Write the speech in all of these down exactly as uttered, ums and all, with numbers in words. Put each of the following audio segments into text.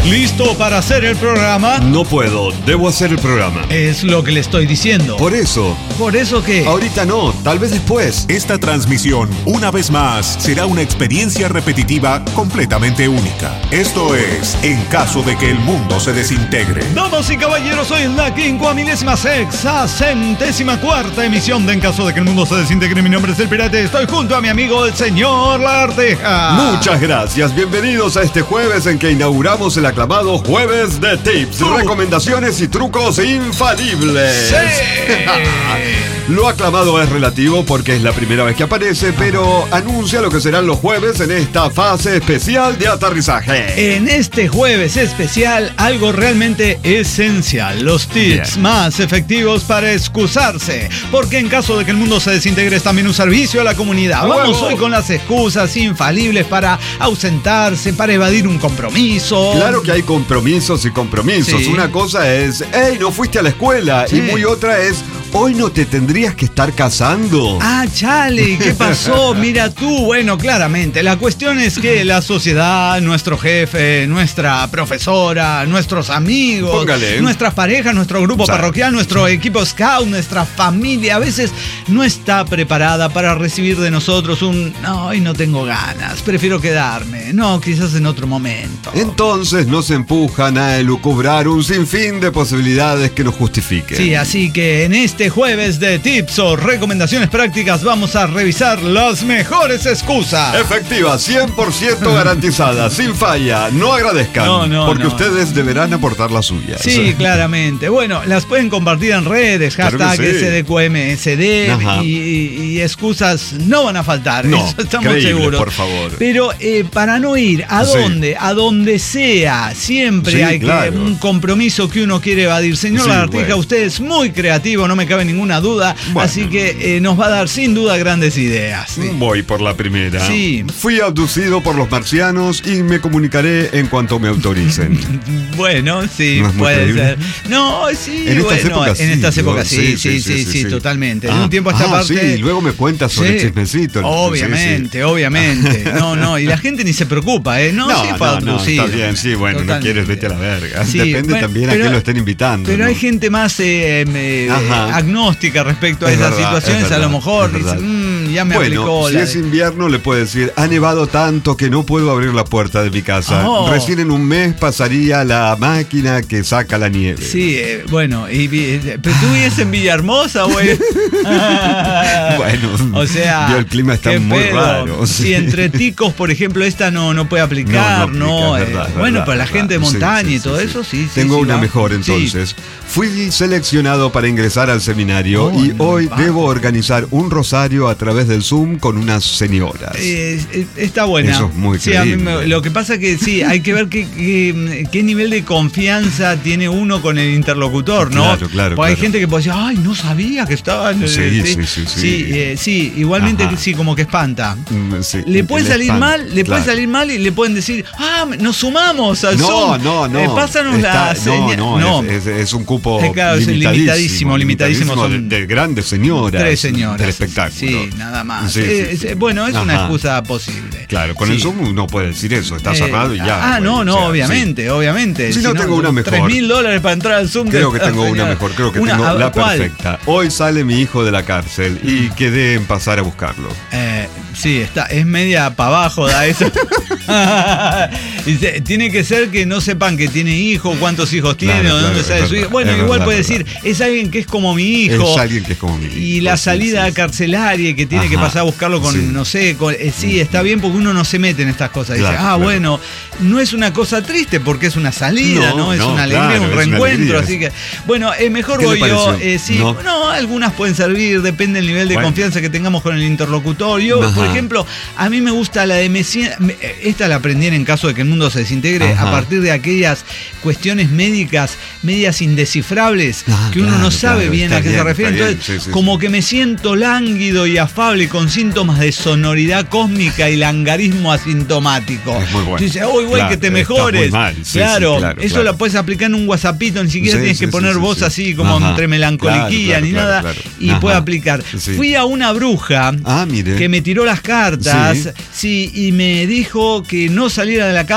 ¿Listo para hacer el programa? No puedo, debo hacer el programa. Es lo que le estoy diciendo. Por eso. ¿Por eso qué? Ahorita no, tal vez después. Esta transmisión, una vez más, será una experiencia repetitiva completamente única. Esto es, en caso de que el mundo se desintegre. Damas y caballeros, hoy es la quincuamilésima sexagésima cuarta emisión de En caso de que el mundo se desintegre. Mi nombre es El Pirate, estoy junto a mi amigo el señor La Arteja. Muchas gracias, bienvenidos a este jueves en que inauguramos el aclamado Jueves de Tips, Uh. recomendaciones y trucos infalibles. ¡Sí! Lo aclamado es relativo porque es la primera vez que aparece, pero anuncia lo que serán los jueves en esta fase especial de aterrizaje. En este jueves especial, algo realmente esencial. Los tips Bien. más efectivos para excusarse. Porque en caso de que el mundo se desintegre es también un servicio a la comunidad. Vamos ¡Huevo! hoy con las excusas infalibles para ausentarse, para evadir un compromiso. Claro que hay compromisos y compromisos. Sí. Una cosa es, hey, no fuiste a la escuela. Sí. Y muy otra es, hoy no te tendrías que estar casando. Ah, chale, ¿qué pasó? Mira tú, bueno, claramente, la cuestión es que la sociedad, nuestro jefe, nuestra profesora, nuestros amigos, Póngale. nuestras parejas, nuestro grupo O sea, parroquial, nuestro equipo scout, nuestra familia, a veces no está preparada para recibir de nosotros un, no, hoy no tengo ganas, prefiero quedarme, no, quizás en otro momento. Entonces nos empujan a elucubrar un sinfín de posibilidades que nos justifiquen. Sí, así que en este jueves de tips o recomendaciones prácticas vamos a revisar las mejores excusas. Efectiva, cien por ciento garantizada, sin falla. No agradezcan, No, no, porque no. ustedes deberán aportar las suyas. Sí, claramente. Bueno, las pueden compartir en redes, Claro que hashtag sí. S D Q M S D Ajá. y, y- y excusas no van a faltar, No, eso estamos creíble, seguros. por favor. Pero eh, para no ir a Sí. donde, a donde sea, siempre Sí, hay que claro. un compromiso que uno quiere evadir. Señor Sí, Lagartija, bueno. usted es muy creativo, no me cabe ninguna duda, Bueno. así que eh, nos va a dar sin duda grandes ideas. Sí. Voy por la primera. Sí. Fui abducido por los marcianos y me comunicaré en cuanto me autoricen. Bueno, sí, ¿No es muy puede creíble? ser. No, sí, En estas bueno, épocas en sí, estas ¿no? épocas sí, sí, sí, sí, totalmente. De Ah, un tiempo a esta ah, parte. sí, luego me cuentas sobre el chismecito. Obviamente, Sí, sí. obviamente. No, no, y la gente ni se preocupa, ¿eh? No, No, sí, no, fue no, abducido. está bien, sí, bueno, Totalmente. no quieres, vete a la verga. Sí, Depende bueno, también a pero- quién lo estén invitando. Pero ¿no? hay gente más eh, eh, Ajá. agnóstica respecto a Es esas verdad, situaciones. es a lo verdad, mejor es dice, verdad. "Mm, ya me Bueno, aplicó si la es de-". invierno le puede decir, ha nevado tanto que no puedo abrir la puerta de mi casa. Oh. Recién en un mes pasaría la máquina que saca la nieve. Sí, eh, bueno, y, vi- pero tú vives en Villahermosa, güey. Bueno, o sea, yo el clima está qué muy pedo. raro, sí. Si entre ticos, por ejemplo, esta no, no puede aplicar, No, no ¿no? aplica, es Eh, verdad, es bueno, verdad, para la es gente de verdad. Sí, montaña sí, y todo sí, eso, sí, sí. Tengo sí, una va. mejor Sí. entonces. Fui seleccionado para ingresar al seminario Oh, y no, hoy va. debo organizar un rosario a través del Zoom con unas señoras. Eh, eh, está buena. Eso es muy Sí, a mí creíble. me- lo que pasa que sí, hay que ver qué, qué, qué nivel de confianza tiene uno con el interlocutor, ¿no? Claro, claro, Porque hay claro. gente que puede decir, ay, no sabía que estaban. eh, Sí, sí, sí, sí. Sí, eh, sí, igualmente Ajá. sí, como que espanta. Mm, sí, Le puede el salir spam, mal, le puede claro. salir mal y le pueden decir, ah, nos sumamos al No, Zoom. no, no. Eh, pásanos Está- la señal. No, no, Es, es- es un cupo Eh, claro, es limitadísimo, limitadísimo, limitadísimo, de, son de grandes señoras. Tres señoras. Del espectáculo. Sí, nada más. Sí, Eh, sí, es- sí. Bueno, es una Ajá. excusa posible. Claro, con Sí. el Zoom uno puede decir eso, está Eh, cerrado y ya. Ah, no, bueno, no, o sea, obviamente, obviamente. Si no, tengo una mejor. Tres mil dólares para entrar al Zoom. sí. Creo de que esta tengo una señora. mejor, creo que Una- tengo a- la ¿cuál? perfecta. Hoy sale mi hijo de la cárcel y quedé en pasar a buscarlo. Eh, sí, está, es media para abajo, da eso. Dice, tiene que ser que no sepan que tiene hijo, cuántos hijos tiene, Claro, o de dónde claro, sale es su hijo. verdad, Bueno, es igual verdad, puede es decir, verdad. es alguien que es como mi hijo. Es alguien que es como mi hijo. Y la sí, salida sí, sí. carcelaria y que tiene que Ajá, pasar a buscarlo con, sí. no sé, con- eh, sí, está bien porque uno no se mete en estas cosas. Dice, Claro, ah, claro. bueno, no es una cosa triste porque es una salida, ¿no? No, Es no, una alegría, claro, un es una reencuentro. alegría. Así que, bueno, eh, mejor ¿Qué le voy yo. pareció? eh, sí, No. no, algunas pueden servir, depende del nivel de Bueno. confianza que tengamos con el interlocutor. Yo, Ajá. por ejemplo, a mí me gusta la de me sien- me- esta la aprendí en caso de que el mundo se desintegre Ajá. a partir de aquellas cuestiones médicas medias indescifrables Ah, que uno claro, no sabe claro, bien está a qué se bien, refiere. está bien, Entonces, sí, sí, como sí. que me siento lánguido y afable con síntomas de sonoridad cósmica y langarismo asintomático. Es muy bueno. Tú dices, uy, güey, Claro, que te estás mejores. muy mal. Sí, claro, sí, claro, eso claro. lo puedes aplicar en un WhatsAppito, ni siquiera Sí, tienes sí, que sí, poner sí, voz sí. así como Ajá. entre melancoliquía Claro, claro, ni claro, nada claro. y Ajá. puede aplicar. Sí. Fui a una bruja Ah, mire. que me tiró las cartas, Sí. sí, y me dijo que no saliera de la cama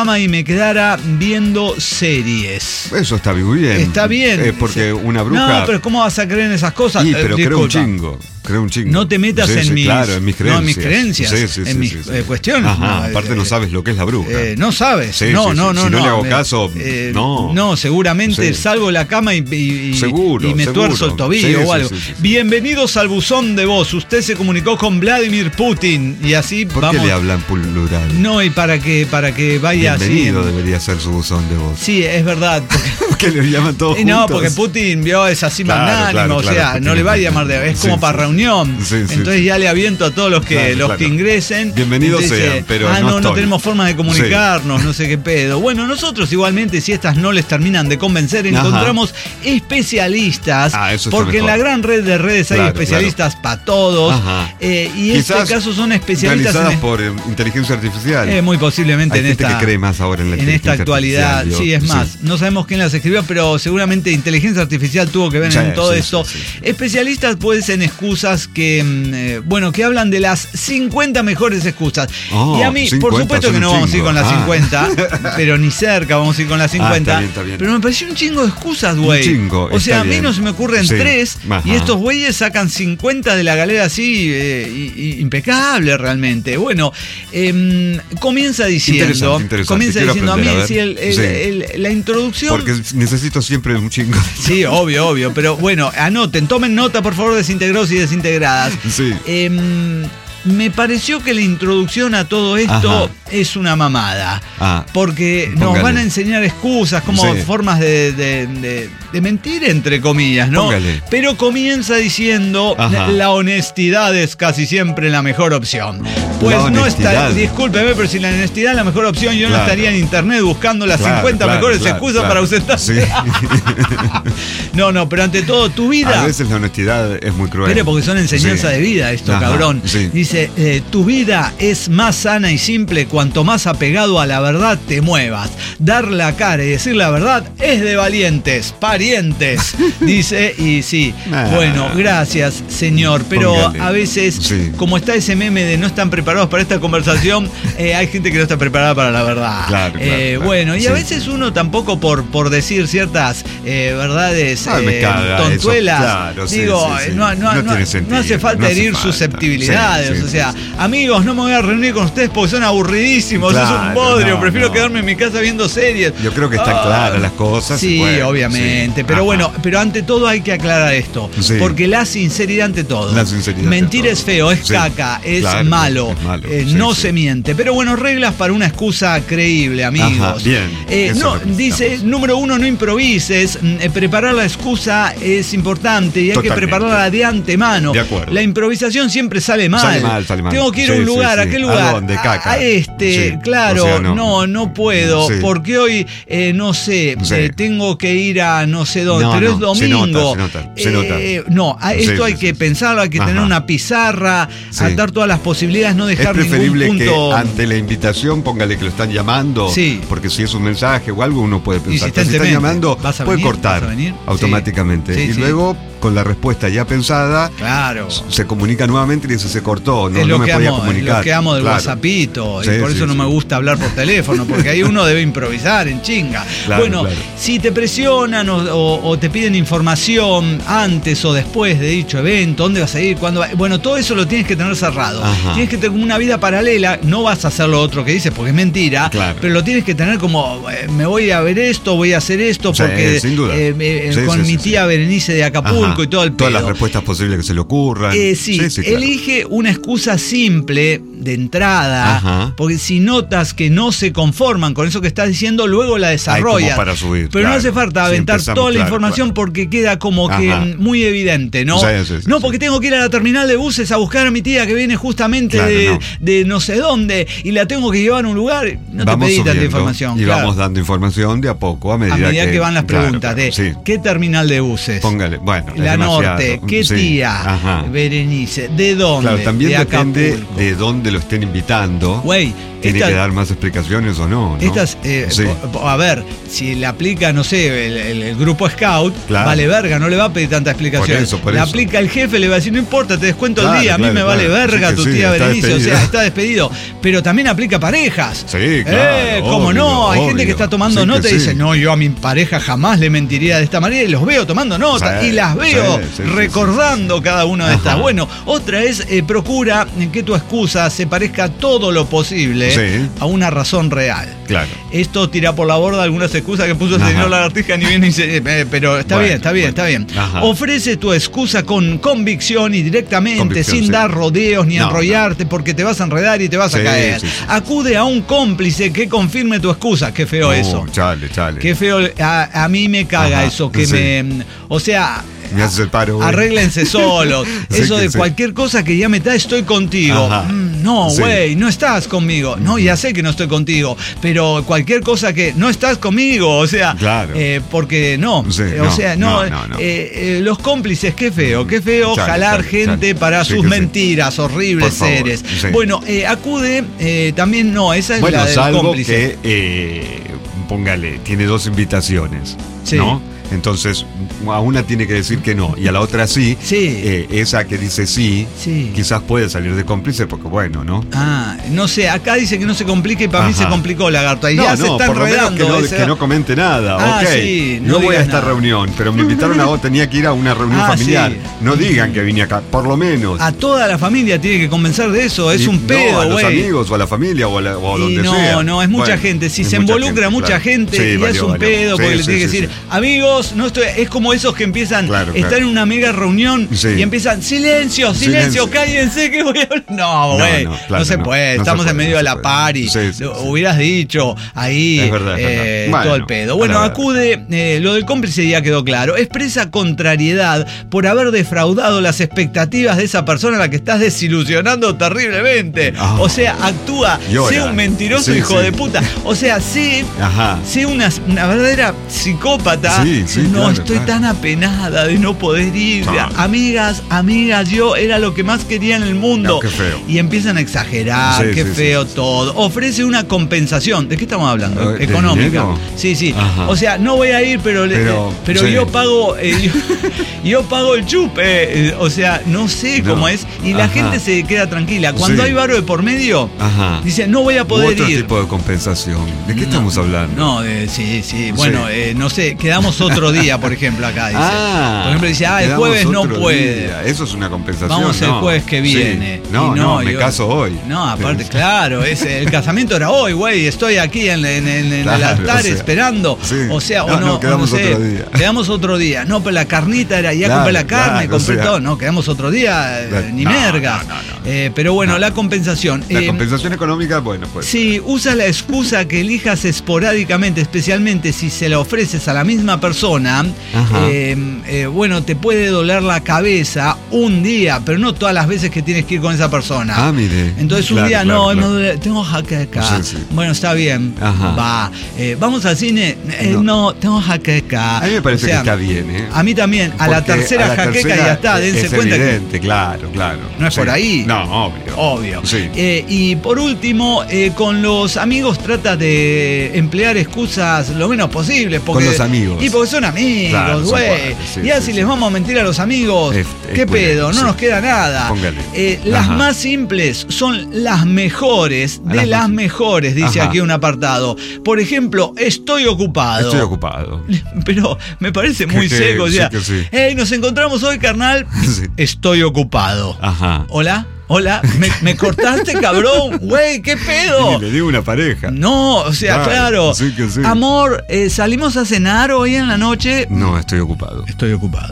cama y me quedara viendo series. Eso está muy bien. Está bien. Es porque una bruja... No, pero ¿cómo vas a creer en esas cosas? Sí, pero eh, creo un disculpa. chingo. Creo un chingo. No te metas sí, en, sí, mis, claro, en mis creencias. no, en mis creencias, sí, sí, en sí, mis sí, sí. eh, cuestiones. Ajá, No, aparte eh, no sabes lo que es la bruja. Eh, no sabes. Sí, no, sí, no, sí. no, Si no no. le hago eh, caso, eh, no. No, seguramente Sí. salgo de la cama y, y, y, Seguro, y me seguro. tuerzo el tobillo Sí, o sí, algo. sí, sí, sí. Bienvenidos al buzón de voz. Usted se comunicó con Vladimir Putin y así ¿Por vamos. qué le hablan plural? No, y para que, para que vaya Bienvenido así. debería ser su buzón de voz. Sí, es verdad. ¿Por qué le llaman todos Eh, No, juntos? porque Putin vio es así Claro, magnánimo, claro, o claro, sea, Putin no le va a es llamar de, es sí, como sí. para reunión. Sí, sí, Entonces sí. ya le aviento a todos los que Claro, los claro. que ingresen. Bienvenidos Entonces, sean, pero ah, no no, no estoy. tenemos forma de comunicarnos, no sé qué pedo. Bueno, nosotros igualmente, si estas no les terminan de convencer, Ajá. encontramos especialistas, Ah, eso está porque en mejor. la gran red de redes hay Claro, especialistas para todos. Ajá. eh, y en este Quizás caso son especialistas realizadas en, por eh, inteligencia artificial. eh, muy posiblemente Hay en gente esta que cree más ahora en la en esta inteligencia actualidad. artificial, Sí, es digo. más, no sabemos quién las escribió, pero seguramente inteligencia artificial tuvo que ver Sí, en todo sí, esto. sí, sí. Especialistas pues en excusas que, mm, eh, bueno, que hablan de las cincuenta mejores excusas. Oh, y a mí, por cincuenta supuesto son que un no vamos a ir chingo. con las Ah. cincuenta, pero ni cerca vamos a ir con las cincuenta. Ah, está bien, está bien. Pero me pareció un chingo de excusas, güey. chingo, O sea, está a mí bien. no se me ocurren Sí. tres Ajá. y estos güeyes sacan cincuenta de la galera así, eh, y- y- impecable realmente. Bueno, em, comienza diciendo, Interesante, interesante. comienza Quiero diciendo a mí, aprender, a ver. sí, el- el- Sí. el- la introducción. Porque necesito siempre un chingo. Sí, obvio, obvio. Pero bueno, anoten, tomen nota, por favor, desintegrados y desintegradas. Sí. Em, me pareció que la introducción a todo esto Ajá. es una mamada. Ah, Porque nos póngale. van a enseñar excusas, como Sí. formas de, de- de- de mentir, entre comillas, ¿no? Póngale. Pero comienza diciendo, Ajá. la honestidad es casi siempre la mejor opción. Pues La no está, honestidad. discúlpeme, pero si la honestidad es la mejor opción, yo Claro. no estaría en internet buscando las Claro, cincuenta claro, mejores claro, excusas claro. para ausentarse. Sí. No, no, pero ante todo, tu vida. A veces la honestidad es muy cruel. Espere, porque son enseñanzas Sí. de vida esto, Ajá, cabrón. sí. Dice, eh, tu vida es más sana y simple cuanto más apegado a la verdad te muevas. Dar la cara y decir la verdad es de valientes, parientes. Dice, y sí, Ah. bueno, gracias, señor. Pero Póngale. a veces, Sí. como está ese meme de no están preparados para esta conversación, eh, hay gente que no está preparada para la verdad. Claro, claro, Eh, claro. Bueno, y a Sí. veces uno tampoco por, por decir ciertas eh, verdades Ay, me eh, caga eso. tontuelas, Claro, sí, digo, sí, sí. no, no, No no, tiene sentido, no hace falta no hace herir falta. susceptibilidades. Sí, sí, o sea, sí, sí. amigos, no me voy a reunir con ustedes porque son aburridísimos, es un Claro, bodrio, no, prefiero no. quedarme en mi casa viendo series. Yo creo que están Ah, claras las cosas. Sí, y bueno, obviamente. sí. Pero Ajá. bueno, pero ante todo hay que aclarar esto. Sí. Porque la sinceridad ante todo. La sinceridad Mentir ante es todo. feo, es Sí, caca, es claro, malo. es malo, eh, sí, no sí. se miente. Pero bueno, reglas para una excusa creíble, amigos. Ajá, bien, Eh, eso no, necesitamos. dice, número uno, no improvises. Mm, eh, preparar la excusa es importante y hay Totalmente. que prepararla de antemano. De acuerdo. La improvisación siempre sale mal. Sale mal, sale mal. Tengo que ir a Sí, un sí, lugar, sí. ¿a qué ¿A lugar? dónde, A- caca? A este, Sí. claro. O sea, no. no. no, puedo. Sí. Porque hoy, eh, no sé, Sí. eh, tengo que ir a no sé dónde, No, pero no, es se domingo. nota, se nota, se nota. Eh, no, a- esto Sí, hay sí, que sí. pensarlo, hay que Ajá. tener una pizarra, Sí. atar todas las posibilidades, no Es dejar preferible ningún punto. que ante la invitación póngale que lo están llamando, Sí. porque si es un mensaje o algo uno puede pensar. Pero si Insistentemente. están llamando, ¿Vas a puede venir? cortar ¿Vas a venir? automáticamente. Sí. Sí, y sí. luego, con la respuesta ya pensada, Claro. se comunica nuevamente y dice se cortó, no, es lo no me que podía amo, es comunicar. lo que amo del Claro. WhatsAppito, Sí, y por sí, eso no sí. me gusta hablar por teléfono, porque ahí uno debe improvisar en chinga. Claro, bueno, claro. si te presionan o, o- o te piden información antes o después de dicho evento, dónde vas a ir, cuándo va- bueno, todo eso lo tienes que tener cerrado. Ajá. Tienes que tener como una vida paralela, no vas a hacer lo otro que dices porque es mentira, Claro. pero lo tienes que tener como, eh, me voy a ver esto, voy a hacer esto, Sí, porque sin duda. eh, eh, Sí, con sí, mi sí, tía sí. Berenice de Acapulco Ajá. y todo el Todas las pedo. respuestas posibles que se le ocurran. Eh, sí, claro. elige una excusa simple de entrada, Ajá. porque si notas que no se conforman con eso que estás diciendo, luego la Hay desarrollas. como para subir, Pero no claro. hace falta Sí, aventar empezamos, toda la claro, información claro. porque queda como que Ajá. mm, muy evidente, ¿no? Sí, sí, sí, no, sí. porque tengo que ir a la terminal de buses a buscar a mi tía que viene justamente Claro, de, no. de no sé dónde y la tengo que llevar a un lugar. No Vamos te pedí tanta subiendo información. y claro. vamos dando información de a poco a medida, a medida que, van las claro, preguntas claro, de sí. ¿qué terminal de buses? Póngale, bueno, es La demasiado. Norte, ¿qué Sí, tía? ajá. Berenice, ¿de dónde? Claro, también de depende Acapulco. de dónde lo estén invitando. Güey, tiene esta, que dar más explicaciones o no, ¿no? Estas, eh, Sí. a ver, si le aplica, no sé, el, el- el grupo Scout, Claro. vale verga, no le va a pedir tanta explicación. Por eso, por le eso. aplica el jefe, le va a decir, no importa, te descuento Claro, el día, a mí claro, me vale claro. verga Sí que tu sí, tía está Berenice, o despedido. sea, está despedido. Pero también aplica a parejas. Sí, claro, Eh, ¿Cómo obvio, no? Hay obvio. gente que está tomando Sí que nota y sí. dice, no, yo a mi pareja jamás le mentiría de esta manera, y los veo tomando nota, Sí, y las veo sí, sí, sí, recordando cada una de estas. Ajá. Bueno, otra es, eh, procura que tu excusa se parezca todo lo posible Sí. a una razón real. Claro. Esto tira por la borda algunas excusas que puso el Ajá. señor Lagartija, ni bien ni se- eh, pero está Bueno, bien, está bien, bueno. está bien. Ajá. Ofrece tu excusa con convicción y directamente, Convicción, sin sí. dar rodeos ni No, enrollarte, porque te vas a enredar y te vas a Sí, caer. sí, sí. Acude a un cómplice que confirme tu excusa. Qué feo No, eso. Chale, chale. Qué feo. A, a mí me caga Ajá, eso, que sí. me. O sea. Me haces el paro, güey. Arréglense solos. Sí, Eso que de sí. cualquier cosa que ya me da, estoy contigo. Ajá. Mm, no, Sí. güey, no estás conmigo. No, ya sé que no estoy contigo. Pero cualquier cosa que no estás conmigo, o sea, Claro. eh, porque no. Sí, Eh, no, o sea, no. no, no, no. eh, eh, los cómplices, qué feo, qué feo Chale, jalar chale, gente chale. para Sí sus que sí. mentiras, horribles Por favor, seres. sí. Bueno, eh, acude eh, también, no, esa es Bueno, la del salvo cómplice. que, eh, póngale, tiene dos invitaciones, Sí. ¿no? Entonces, a una tiene que decir que no y a la otra sí. Sí. Eh, esa que dice sí, Sí. quizás puede salir de cómplice porque, bueno, ¿no? Ah, no sé, acá dice que no se complique y para mí Ajá. se complicó, Lagarto. Ahí no, ya no, se está por lo menos enredando. que no, ese- que no comente nada. Ah, ok, sí, no no, voy a digas esta nada. reunión, pero me invitaron a vos, tenía que ir a una reunión Ah, familiar. sí. No digan que vine acá, por lo menos. A toda la familia tiene que convencer de eso, es Y un no, pedo, a los güey. amigos o a la familia o a, la, o a Y donde no, sea. no, es mucha Bueno, gente. Si es se mucha involucra gente, mucha claro. gente, Sí, ya valió, es un valió. pedo, Sí, porque le sí, tiene que sí, decir, sí. amigos, no estoy. Es como esos que empiezan, Claro, están claro. en una mega reunión Sí. y empiezan, silencio, silencio, Silencio. cállense que voy a hablar. No, No, güey, no, no, claro, se no, puede, no se estamos puede, en medio no de se la puede. party. Sí, sí, Lo sí. hubieras dicho ahí, Es verdad, es eh, verdad. todo el Bueno, pedo. Bueno, a la acude, eh, lo del cómplice ya quedó claro. Expresa contrariedad por haber defraudado las expectativas de esa persona a la que estás desilusionando terriblemente. Ah. O sea, actúa, Llora. sé un mentiroso Sí, hijo sí. de puta. O sea, sé, Ajá. sé una, una verdadera psicópata. Sí, sí, no claro, estoy claro. tan apenada de no poder ir. Ah. Amigas, amigas, yo era lo que más quería en el mundo. No, qué feo. Y empiezan a exagerar, Sí, qué sí, feo sí, sí. todo. Ofrece una compensación. ¿De qué estamos hablando? ¿De Económica. dinero? Sí, sí. Ajá. O sea, no voy a ir, pero, le- Pero, pero sí. yo pago, eh, yo, yo pago el chupe. eh, o sea, no sé No. cómo es. Y la Ajá. gente se queda tranquila. Cuando Sí. hay varo de por medio, Ajá. dice, no voy a U poder otro ir. tipo de compensación. ¿De qué No, estamos hablando? No, eh, sí, sí. Bueno, Sí. eh, no sé, quedamos otro día, por ejemplo, acá dice. Ah, por ejemplo, dice, ah, el quedamos jueves no otro puede. día. Eso es una compensación. Vamos el no. jueves que Sí. viene. No, Y no, me yo- caso hoy. No, aparte, claro, ese, el casamiento era hoy, güey. Estoy aquí en, en- en- en Claro, el altar o sea, esperando. sí. O sea, o No, no, no, o quedamos no sé, otro día. Quedamos otro día. No, pero la carnita era, ya Claro, compré la carne, claro, compré o sea. todo. No, quedamos otro día, eh, Claro. ni No, mergas. no, no, no. Eh, pero bueno, No. la compensación. La eh, compensación económica, bueno, pues. Sí, usa la excusa que elijas esporádicamente, especialmente si se la ofreces a la misma persona. Ajá. eh, eh, bueno, te puede doler la cabeza un día, pero no todas las veces que tienes que ir con esa persona. Ah, mire. Entonces un Claro, día, claro, no, claro. me duele, tengo jaqueca. Sí, sí. Bueno, está bien. Ajá. Va. Eh, Vamos al cine. Eh, no. No. tengo jaqueca. A mí me parece O sea, que está bien, ¿eh? A mí también. A la Porque tercera a la jaqueca tercera ya está. Dense es cuenta que. evidente, claro, claro. No es por ahí. No, obvio. Obvio. Sí. Eh, y por último, eh, con los amigos trata de emplear excusas lo menos posible. Porque, Con los amigos. Y porque son amigos, Claro, son güey. cuates, sí, y así sí, les sí. vamos a mentir a los amigos. Es- ¿Qué es pedo? bueno, No sí. nos queda nada. Póngale. Eh, las Ajá. más simples son las mejores de Las las, más- mejores, dice Ajá. aquí un apartado. Por ejemplo, estoy ocupado. Estoy ocupado. Pero me parece muy Que- seco. O sí sea, que sí. hey, nos encontramos hoy, carnal. Sí. Estoy ocupado. Ajá. Hola, hola, ¿me, me cortaste, cabrón? Güey, ¿qué pedo? Y le digo una pareja. No, o sea, Claro, claro. sí que sí. Amor, eh, ¿salimos a cenar hoy en la noche? No, estoy ocupado. Estoy ocupado.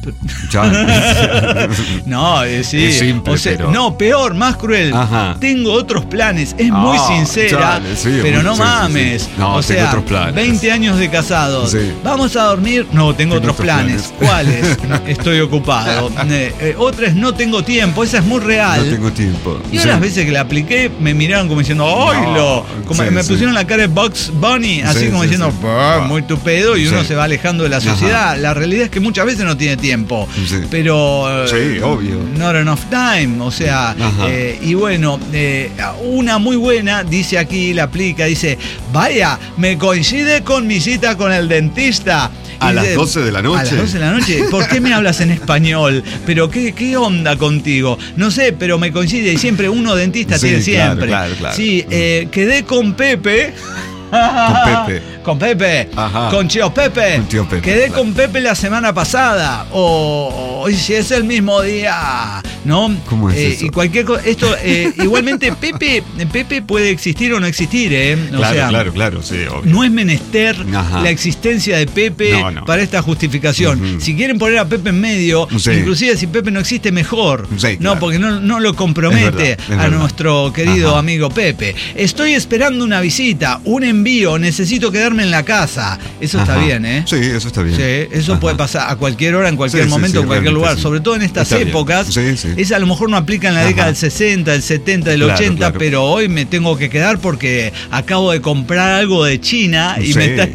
Ya. No, eh, sí. Es simple, o sea, pero- no, peor, más cruel. Ajá. Tengo otros planes. Es muy Ah, sincera, chale, sí, pero muy- no sí, sí, mames. sí. No, o tengo sea, otros planes. veinte años de casados. Sí. ¿Vamos a dormir? No, tengo, Tengo otros, otros planes. ¿Cuáles? Estoy ocupado. Eh, eh, otra es no tengo tiempo. Esa es muy real. No tengo tiempo. Yo Sí. las veces que la apliqué me miraron como diciendo ¡oilo! Como sí, me sí. pusieron la cara de Bugs Bunny, así Sí, como sí, diciendo sí. "Bah, muy tu pedo", y uno Sí. se va alejando de la Ajá. sociedad. La realidad es que muchas veces no tiene tiempo. Sí. Pero... Sí, obvio. Not enough time, o sea, eh, y bueno, eh, una muy buena, dice aquí, la aplica, dice, vaya, me coincide con mi cita con el dentista. A Y las de- doce de la noche. A las doce de la noche. ¿Por qué me hablas en español? ¿Pero qué, qué onda contigo? No sé, pero me coincide. Y siempre uno dentista Sí, tiene claro, siempre. claro, claro. Sí, eh, quedé con Pepe. Con Pepe. Con Pepe. Ajá. Con tío Pepe. Con tío Pepe, Quedé claro. con Pepe la semana pasada. O, o si es el mismo día. ¿No? ¿Cómo es Eh, eso? Y cualquier cosa. Esto, eh, igualmente, Pepe, Pepe puede existir o no existir, ¿eh? O Claro, sea, claro, claro, sí, obvio. no es menester Ajá. la existencia de Pepe No, no. para esta justificación. Ujú. Si quieren poner a Pepe en medio, Sí. inclusive si Pepe no existe, mejor. Sí, No, claro. porque no, no lo compromete Es verdad, es a verdad. nuestro querido Ajá. amigo Pepe. Estoy esperando una visita, un envío, necesito quedarme en la casa. Eso está Ajá. bien, ¿eh? Sí, eso está bien. Sí, eso Ajá. puede pasar a cualquier hora, en cualquier Sí, sí, momento, sí, en cualquier realmente lugar. sí. Sobre todo en estas Está bien. épocas. Sí, sí. Esa a lo mejor no aplica en la Ajá. década del sesenta, del setenta, del Claro, ochenta, claro. pero hoy me tengo que quedar porque acabo de comprar algo de China y Sí. me está...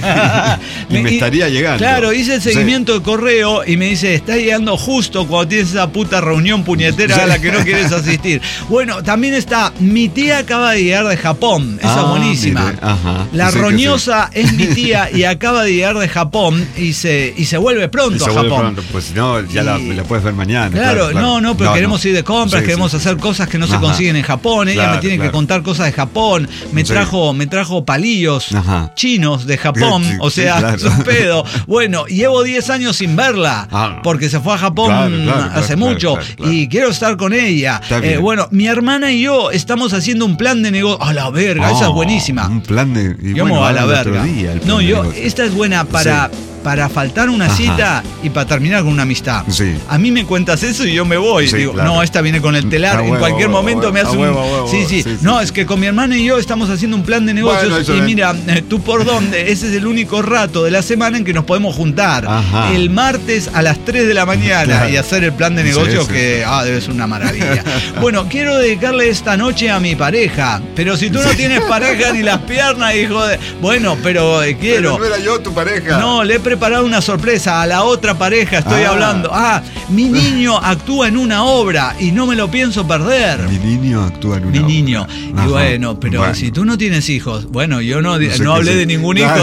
Y me estaría llegando. Claro, hice el Sí. seguimiento de correo y me dice, está llegando justo cuando tienes esa puta reunión puñetera Sí. a la que no quieres asistir. Bueno, también está, mi tía acaba de llegar de Japón, esa Ah, es buenísima. mire, ajá. La Sí que roñosa es mi tía y acaba de llegar de Japón y se, y se vuelve Y pronto se a vuelve Japón. pronto, pues si no, ya la, Y- la puedes ver mañana. Claro, no, no, pero queremos ir de compras, Sí, queremos sí, hacer sí. cosas que no se Ajá. consiguen en Japón. Ella Claro, me tiene que claro. contar cosas de Japón. Me Sí. trajo, me trajo palillos Ajá. chinos de Japón. Sí, o sí, sea, claro. es un pedo. Bueno, llevo diez años sin verla Ah. porque se fue a Japón Claro, claro, hace claro, mucho claro, claro. y quiero estar con ella. Está Eh, bien. bueno, mi hermana y yo estamos haciendo un plan de negocio. A la verga, esa es Oh, buenísima. Un plan de. Y Yo me bueno, voy a la ahora el otro verga. día, el plan No, de yo, negocio. esta es buena para, Sí. para faltar una Ajá. cita y para terminar con una amistad. Sí. A mí me cuentas eso y yo me voy. Sí, Digo, claro. no, esta viene con el telar. A en huevo, cualquier a huevo, momento a me hace huevo, un. a huevo, sí, sí, sí, sí, No, sí. es que con mi hermana y yo estamos haciendo un plan de negocios. Bueno, eso y es- mira, eh, tú por dónde. Ese es el único rato de la semana en que nos podemos juntar. Ajá. El martes a las tres de la mañana Claro. y hacer el plan de Sí, negocios sí, que, sí. ah, debe ser una maravilla. Bueno, quiero dedicarle esta noche a mi pareja. Pero si tú no tienes pareja ni las piernas, hijo de. Bueno, pero eh, quiero. Pero no era yo tu pareja. No, le he preparado una sorpresa a la otra pareja, estoy Ah. hablando. Ah, mi niño actúa en una obra y no me lo pienso perder. Mi niño actúa en una Mi obra. niño. Y Ajá. bueno, pero Bueno. si tú no tienes hijos, bueno, yo no, No sé no qué hablé sé. de ningún hijo.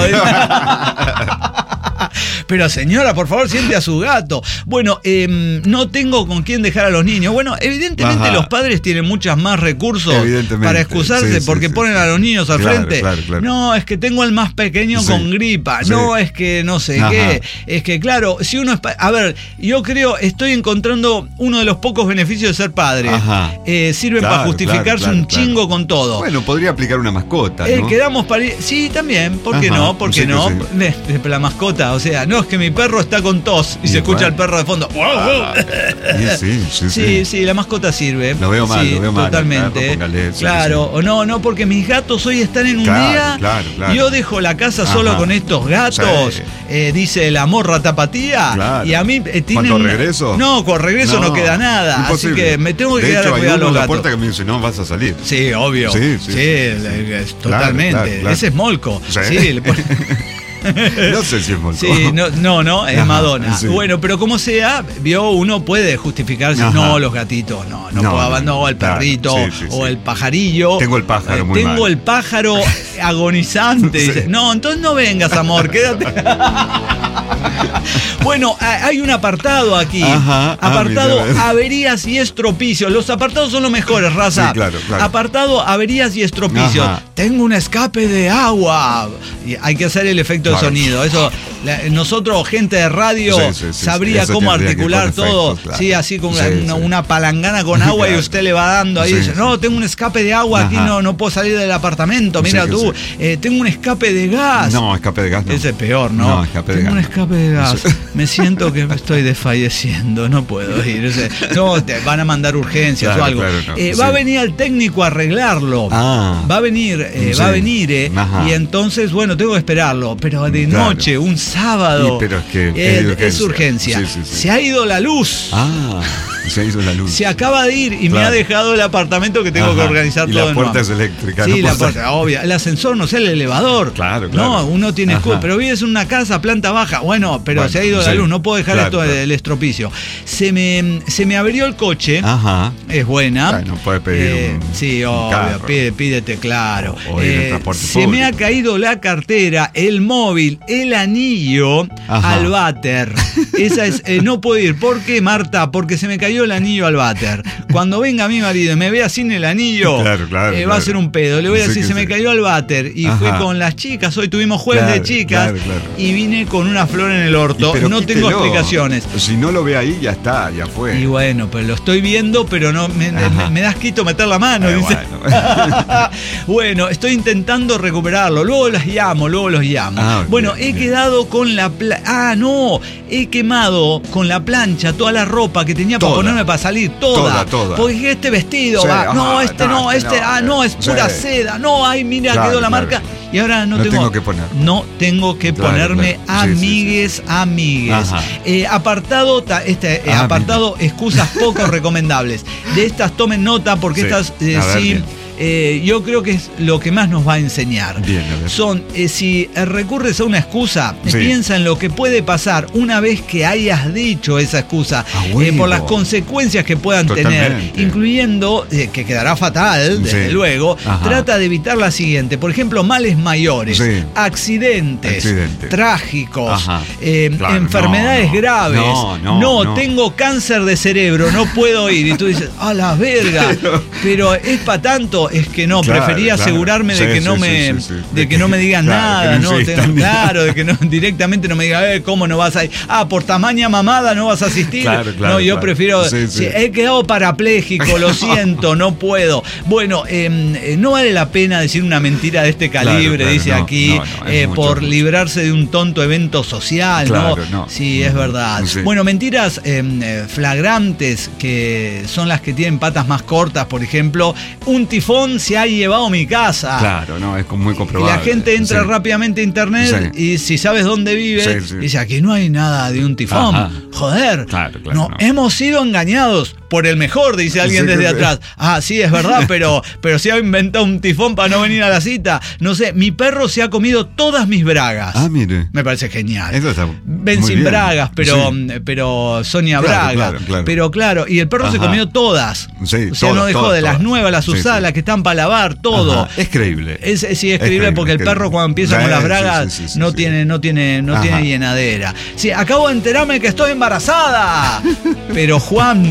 Pero señora, por favor, siente a su gato. Bueno, eh, no tengo con quién dejar a los niños. Bueno, evidentemente Ajá. los padres tienen muchos más recursos Evidentemente. para excusarse Sí, sí, porque sí, ponen sí. a los niños al Claro, frente. claro, claro. No, es que tengo al más pequeño Sí. con gripa. Sí. No, es que no sé Ajá. qué. Es que claro, si uno es... pa- A ver, yo creo, estoy encontrando uno de los pocos beneficios de ser padre. Ajá. Eh, sirven Claro, para justificarse claro, un claro, chingo claro. con todo. Bueno, podría aplicar una mascota, Eh, ¿no? quedamos para ir. Sí, también, ¿por qué Ajá, no? ¿Por qué sí que no? sí. Eh, eh, La mascota, o sea, no es que mi perro está con tos y, Y se escucha bueno. el perro de fondo. Ah, y sí, sí, Sí, sí, la mascota sirve. Lo veo mal, Sí, lo veo mal, totalmente. claro, póngale, sí, claro, sí. o no, no, porque mis gatos hoy están en un Claro, día. claro, claro. Yo dejo la casa solo Ajá. con estos gatos, Sí. eh, dice la morra tapatía. Claro. Y a mí eh, tienen. ¿Cuando regreso? No, con regreso no, queda nada. imposible. Así que me tengo que de quedar hecho, a hay cuidar uno los en la gatos. puerta que me dice, no vas a salir. Sí, obvio. Sí, Sí, sí, sí, eh, sí. totalmente. Claro, claro, claro. Ese es Molco. Sí. Sí, le pone- No sé si es Molco. Sí, no, no, no, es Ajá, Madonna. sí. Bueno, pero como sea, vio, uno puede justificarse. Ajá. No, los gatitos, no, no, No, puedo no, abandonar o el claro, perrito sí, sí, o sí. el pajarillo. Tengo el pájaro muy Tengo mal. el pájaro agonizante. Sí. Dice, no, entonces no vengas, amor, quédate. Bueno, a- hay un apartado aquí. Ajá, ah, Apartado mira. averías y estropicios. Los apartados son los mejores, raza. Sí, claro, claro. Apartado averías y estropicios. Ajá. Tengo un escape de agua. Y hay que hacer el efecto Claro. de sonido. Eso, la- nosotros, gente de radio, Sí, sí, sí, sabría eso cómo tendría que articular con todo. efectos, claro. Sí, así con Sí, una, sí. una palangana con agua y Claro. usted le va dando ahí. Sí, Dice, sí. no, tengo un escape de agua, aquí Ajá. no, no puedo salir del apartamento. Mira Sí, tú, sí. eh, tengo un escape de gas. No, escape de gas no. Ese es peor, ¿no? No, escape de Tengo un gas. escape de gas. Sí. Me siento que me estoy desfalleciendo, no puedo ir. O sea, no, te van a mandar urgencias Claro, o algo. claro, no, Eh, sí. Va a venir el técnico a arreglarlo. Ah. Va a venir, eh, Sí. va a venir, eh, Ajá. y entonces, bueno, tengo que esperarlo. Pero de Claro. noche, un sábado. Y pero es que eh, es de es urgencia. urgencia. Sí, sí, sí. Se ha ido la luz. Ah. Se hizo la luz. Se acaba de ir y Claro. me ha dejado el apartamento que tengo Ajá. que organizar y todo la de puerta nuevo. es eléctrica. Sí, no la pasa- puerta, obvio. El ascensor, no sé, el elevador. Claro, claro. No, uno tiene Ajá. escudo, pero vives en una casa, planta baja. Bueno, pero Bueno, se ha ido la sí. luz, no puedo dejar Claro, esto claro. del estropicio. Se me, se me abrió el coche. Ajá. Es buena. Bueno, puede pedir Eh, un- Sí, un obvio, carro. pide, pídete, claro. O- o ir en Eh, transporte se me público. ha caído la cartera, el móvil, el anillo Ajá. al váter. Esa es, eh, no puedo ir. ¿Por qué, Marta? Porque se me cayó el anillo al váter. Cuando venga mi marido y me vea sin el anillo, Claro, claro, eh, va claro. a ser un pedo. Le voy a Sí decir, que se me sí. cayó al váter. Y Ajá. fui con las chicas. Hoy tuvimos jueves Claro, de chicas. claro, claro. Y vine con una flor en el orto. Y pero No tengo quítelo. explicaciones. Si no lo ve ahí, ya está, ya fue. Y bueno, pues lo estoy viendo, pero no me, me, Ajá. me das quito meter la mano. Eh, dice. bueno. Bueno, estoy intentando recuperarlo. Luego los llamo, luego los llamo. Ah, bueno, bien, he bien. quedado con la... pla- Ah, no. He quemado con la plancha toda la ropa que tenía para Toda. ponerme para salir. Toda. Toda, toda. Porque dije, este vestido Sí, va. No, ajá, este no, no, este este... no, ah, no, es sí. pura seda. No, ay, mira, Claro, quedó la claro. marca. Y ahora no, No tengo... tengo que poner. No tengo que Claro, ponerme claro. Sí, sí, amigues, amigues. Ajá. Eh, apartado, ta- este, eh, Ah, apartado excusas poco recomendables. De estas tomen nota porque Sí. estas eh, A ver, sí, bien. eh, yo creo que es lo que más nos va a enseñar. Bien, a ver. Son, eh, si eh, recurres a una excusa, eh, Sí. piensa en lo que puede pasar una vez que hayas dicho esa excusa, A eh, huevo. por las consecuencias que puedan tener, Totalmente. incluyendo, eh, que quedará fatal, desde Sí. luego, Ajá. trata de evitar la siguiente, por ejemplo, males mayores, Sí. accidentes, Accidente. trágicos, Ajá. eh, Claro, enfermedades no, no. graves. No, no, no. tengo cáncer de cerebro, no puedo ir. Y tú dices, a la verga. Pero es para tanto, es que no, Claro, prefería claro. asegurarme de Sí, que no sí, me sí, sí, sí. de que no me digan Claro, nada, que no no, insistan. Tengo- claro, de que no directamente no me digan, eh, ¿cómo no vas a ir? Ah, por tamaña mamada no vas a asistir. Claro, claro, no, yo claro. prefiero, Sí, sí, sí. he quedado parapléjico, lo siento, no puedo. Bueno, eh, eh, no vale la pena decir una mentira de este Claro, calibre, claro, dice no, aquí, no, no, es eh, mucho, por mucho. librarse de un tonto evento social, Claro, ¿no? no. Sí, es verdad. Sí. Bueno, mentiras eh, eh, flagrantes que son las que tienen patas más cortas, por ejemplo, un tifón se ha llevado mi casa. Claro, no, es como muy Y comprobable. la gente entra Sí. rápidamente a internet Sí. y si sabes dónde vive, Sí, sí. dice aquí no hay nada de un tifón. Ajá. Joder. Claro, claro, no, no. hemos sido engañados por el mejor, dice alguien Sí, desde que- atrás. Ah, sí, es verdad, pero, pero se ha inventado un tifón para no venir a la cita. No sé, mi perro se ha comido todas mis bragas. Ah, mire. Me parece genial. Eso está Ven muy sin bien. bragas, pero, Sí. pero Sonia Claro, Braga. claro, claro. Pero claro, y el perro se Ajá. comió todas. Sí, o sea, no todas, dejó todas, de las todas. nuevas, las Sí, usadas, sí. las que están para lavar, todo. Ajá. Es creíble. Es, es- sí, es Es creíble creíble, porque el es perro creíble. cuando empieza Sí, con las sí, bragas sí, sí, sí, no sí. tiene, no tiene, no Ajá. tiene llenadera. Sí, acabo de enterarme que estoy embarazada. Pero Juan.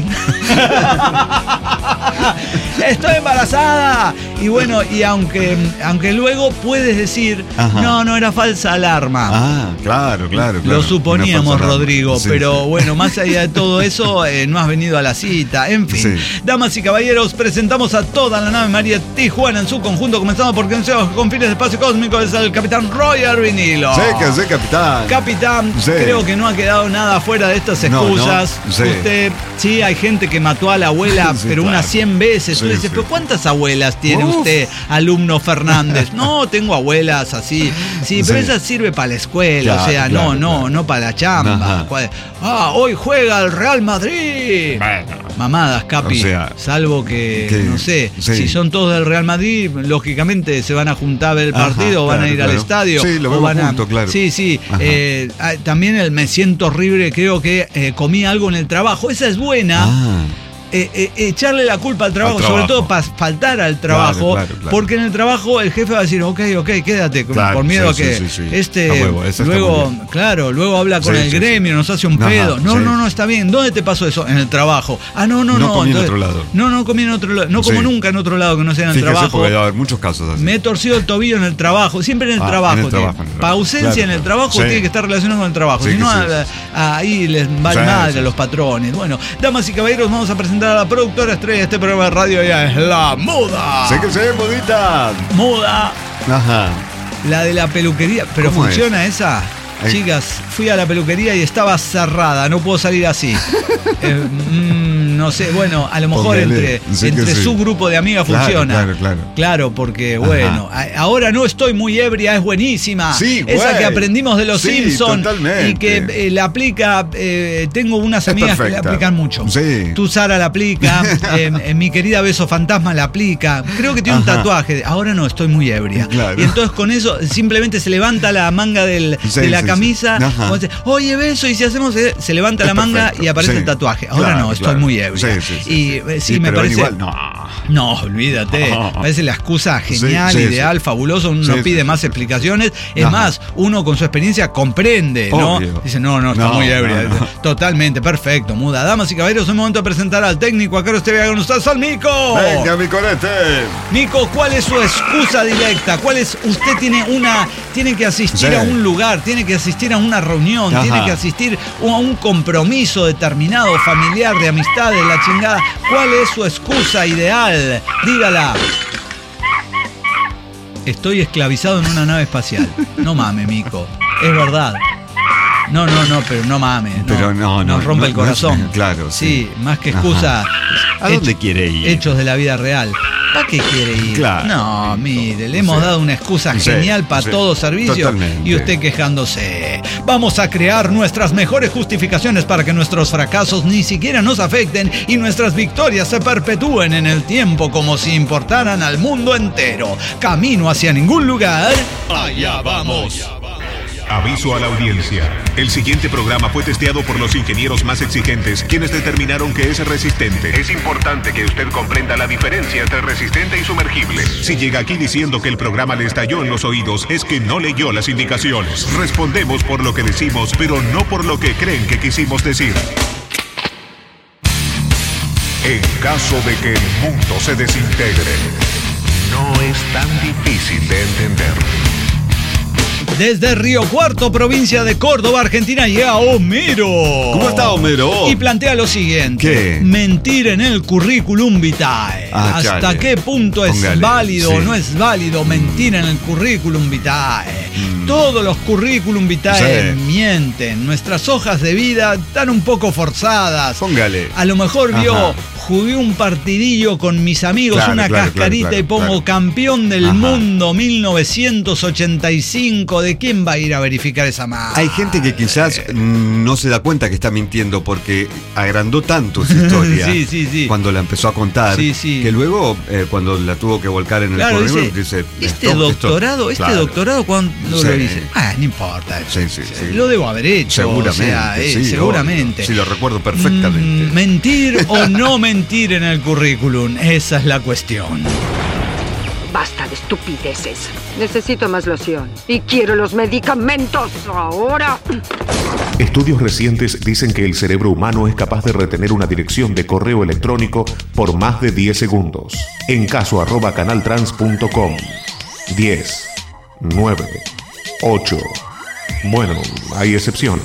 Estoy embarazada. Y bueno, y aunque, aunque luego puedes decir, Ajá. no, no era falsa alarma. Ah, claro, claro, claro. Lo suponíamos, Una falsa alarma. Rodrigo, Sí, pero sí. bueno, más allá de todo eso, eh, no has venido a la cita. En fin, Sí. damas y caballeros, presentamos a toda la nave María Tijuana en su conjunto. Comenzamos por Consejos con fines de espacio cósmico. Es el capitán Roger Vinilo. Sí, que sí, capitán. Capitán, Sí. creo que no ha quedado nada fuera de estas No, no. excusas. Sí. Usted, sí, hay gente que mató a la abuela, Sí, pero claro. unas cien veces. Tú Sí, dices, sí. pero ¿cuántas abuelas tiene Uf. usted, alumno Fernández? No, tengo abuelas así. Sí, pero Sí. esa sirve para la escuela, Claro, o sea, claro, no, no, claro. no para la chamba. Ajá. ¿Cuál? Ah, hoy juega el Real Madrid. Bueno. Mamadas, Capi. O sea, salvo que, que- no sé, sí. si son todos del Real Madrid, lógicamente se van a juntar a ver el Ajá, partido, o van a claro, ir al claro. estadio. Sí, lo o vemos van a- juntos, claro. Sí, sí. Ajá. Eh, ah, también el me siento horrible, creo que eh, comí algo en el trabajo. Esa es buena. Ah, Eh, eh, echarle la culpa al trabajo, Al sobre trabajo. todo para faltar al trabajo, claro, claro. porque en el trabajo el jefe va a decir, ok, ok, quédate, Claro, por miedo sí, a que sí, sí, sí. este A huevo, eso está luego, muy bien. claro, luego habla con Sí, el sí, gremio, sí. nos hace un Ajá, pedo. No, sí. no, no, está bien. ¿Dónde te pasó eso? En el trabajo. Ah, no, no, no. No comí en otro lado. No, no comí en otro lado. No como Sí. nunca en otro lado que no sea en el fíjese trabajo. porque va a haber muchos casos así. Me he torcido el tobillo en el trabajo, siempre en el Ah, trabajo. en el tiene. trabajo, en el Pa' trabajo. ausencia Claro, en el claro. trabajo Sí. tiene que estar relacionado con el trabajo. Sí, si que no, sí, a- sí. a- ahí les vale Sí, madre sí, a los sí. patrones. Bueno, damas y caballeros, vamos a presentar a la productora estrella de este programa de radio. Ya es la Muda. Sé que sé, modita. Muda. Ajá. La de la peluquería. ¿Pero ¿Cómo funciona esa? Eh. Chicas, fui a la peluquería y estaba cerrada. No puedo salir así. Eh, mm, no sé, bueno, a lo mejor Póngale, entre, sí entre sí. su grupo de amigas Claro, funciona. claro, claro. Claro, porque bueno, a, ahora no estoy muy ebria, es buenísima. Sí, Esa güey. que aprendimos de los Sí, Simpsons totalmente. y que eh, la aplica, eh, tengo unas Es amigas que perfecta. la aplican mucho. Sí. Tú, Sara, la aplica, eh, eh, mi querida Beso Fantasma la aplica. Creo que tiene un Ajá. tatuaje, ahora no, estoy muy ebria. Claro. Y entonces con eso simplemente se levanta la manga del, Sí, de la sí, camisa, sí. Ajá. como dice, oye, Beso, y si hacemos, eh, se levanta Es la manga perfecto. y aparece Sí. el tatuaje. Ahora Claro, no, estoy claro. muy ebria. Sí, sí, sí, y sí. eh, sí, Sí, me pero parece. igual, no. No, olvídate. No. Me parece la excusa genial, Sí, sí, ideal, sí. fabuloso. Uno Sí, no sí, pide sí, más sí. explicaciones. Es Ajá. más, uno con su experiencia comprende, ¿no? Obvio. Dice, no, no, está No, muy ebria. no, no. Totalmente, perfecto. Muda. Damas y caballeros, es el momento de presentar al técnico. Acá usted vea con ustedes al Mico. Venga, mi corete. Nico, ¿cuál es su excusa directa? ¿Cuál es? Usted tiene una, tiene que asistir Sí. a un lugar, tiene que asistir a una reunión, Ajá. tiene que asistir a un compromiso determinado, familiar, de amistades, la chingada. ¿Cuál es su excusa ideal? Dígala. Estoy esclavizado en una nave espacial. No mame, Mico. Es verdad. No, no, no, pero no mames. No, Pero no, no, Nos rompe no, el corazón. no, claro, sí. Sí, más que excusa. ¿A dónde hech- quiere ir? Hechos de la vida real. ¿Para qué quiere ir? Claro. No, mire, le Sí. hemos dado una excusa Sí, genial para sí, todo servicio totalmente. y usted quejándose. Vamos a crear nuestras mejores justificaciones para que nuestros fracasos ni siquiera nos afecten y nuestras victorias se perpetúen en el tiempo como si importaran al mundo entero. Camino hacia ningún lugar. Allá vamos. Aviso a la audiencia. El siguiente programa fue testeado por los ingenieros más exigentes, quienes determinaron que es resistente. Es importante que usted comprenda la diferencia entre resistente y sumergible. Si llega aquí diciendo que el programa le estalló en los oídos, es que no leyó las indicaciones. Respondemos por lo que decimos, pero no por lo que creen que quisimos decir. En caso de que el mundo se desintegre, no es tan difícil de entender. Desde Río Cuarto, provincia de Córdoba, Argentina, llega Homero. ¿Cómo está, Homero? Y plantea lo siguiente. ¿Qué? Mentir en el currículum vitae. Ah, ¿Hasta chale. qué punto es Póngale, válido o sí. no es válido mentir en el currículum vitae? Mm. Todos los currículum vitae Sí. mienten. Nuestras hojas de vida están un poco forzadas. Póngale. A lo mejor vio... Ajá. Jugué un partidillo con mis amigos, Claro, una claro, cascarita claro, y pongo claro. campeón del Ajá. mundo mil novecientos ochenta y cinco. ¿De quién va a ir a verificar esa madre? Hay gente que quizás mm, no se da cuenta que está mintiendo porque agrandó tanto su historia Sí, sí, sí. cuando la empezó a contar, Sí, sí. que luego eh, cuando la tuvo que volcar en el Claro, currículum dice, dice, este esto- doctorado, esto- este claro. doctorado cuando Sí. lo hice. Ah, no importa. Sí, sí, sí. Lo debo haber hecho. Seguramente, o sea, eh, sí, seguramente. obvio. Sí, lo recuerdo perfectamente. Mm, mentir o no mentir en el currículum. Esa es la cuestión. Basta de estupideces. Necesito más loción. Y quiero los medicamentos ahora. Estudios recientes dicen que el cerebro humano es capaz de retener una dirección de correo electrónico por más de diez segundos. En caso arroba canaltrans punto com. diez, nueve, ocho. Bueno, hay excepciones.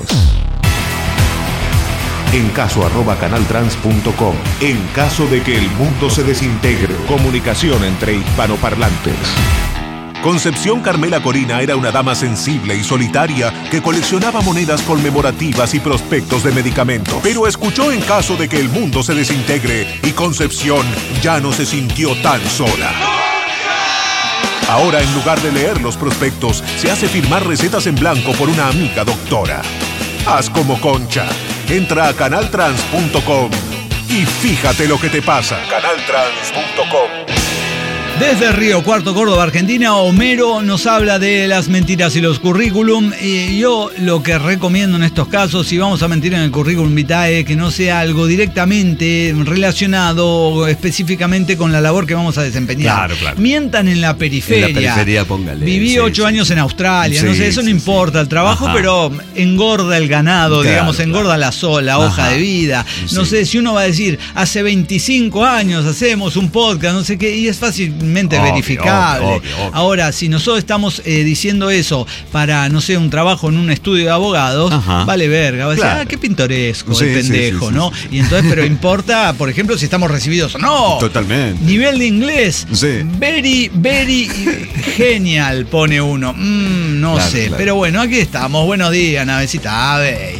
En caso arroba canaltrans punto com. En caso de que el mundo se desintegre. Comunicación entre hispanoparlantes. Concepción Carmela Corina era una dama sensible y solitaria que coleccionaba monedas conmemorativas y prospectos de medicamentos. Pero escuchó En caso de que el mundo se desintegre y Concepción ya no se sintió tan sola. Ahora, en lugar de leer los prospectos, se hace firmar recetas en blanco por una amiga doctora. Haz como Concha. Entra a canaltrans punto com y fíjate lo que te pasa. canaltrans punto com. Desde Río Cuarto, Córdoba, Argentina, Homero nos habla de las mentiras y los currículum. Y yo lo que recomiendo en estos casos, si vamos a mentir en el currículum vitae, que no sea algo directamente relacionado específicamente con la labor que vamos a desempeñar. Claro, claro. Mientan en la periferia. En la periferia, póngale. Viví Sí, ocho sí, años sí. en Australia, no Sí, sé, eso sí, no sí. importa el trabajo, Ajá. pero engorda el ganado, Claro, digamos, engorda claro. la sola, hoja Ajá. de vida. No Sí. sé, si uno va a decir, hace veinticinco años hacemos un podcast, no sé qué, y es fácilmente Obvio, verificable. obvio, obvio, obvio. Ahora, si nosotros estamos eh, diciendo eso para, no sé, un trabajo en un estudio de abogados, Ajá. vale verga, va a decir, Claro. ah, qué pintoresco Sí, el sí, pendejo, sí, sí, ¿no? sí. Y entonces, pero importa, por ejemplo, si estamos recibidos o no. Totalmente. Nivel de inglés, Sí. very, very genial, pone uno. Mm, no Claro, sé, claro. pero bueno, aquí estamos. Buenos días, navecita bella.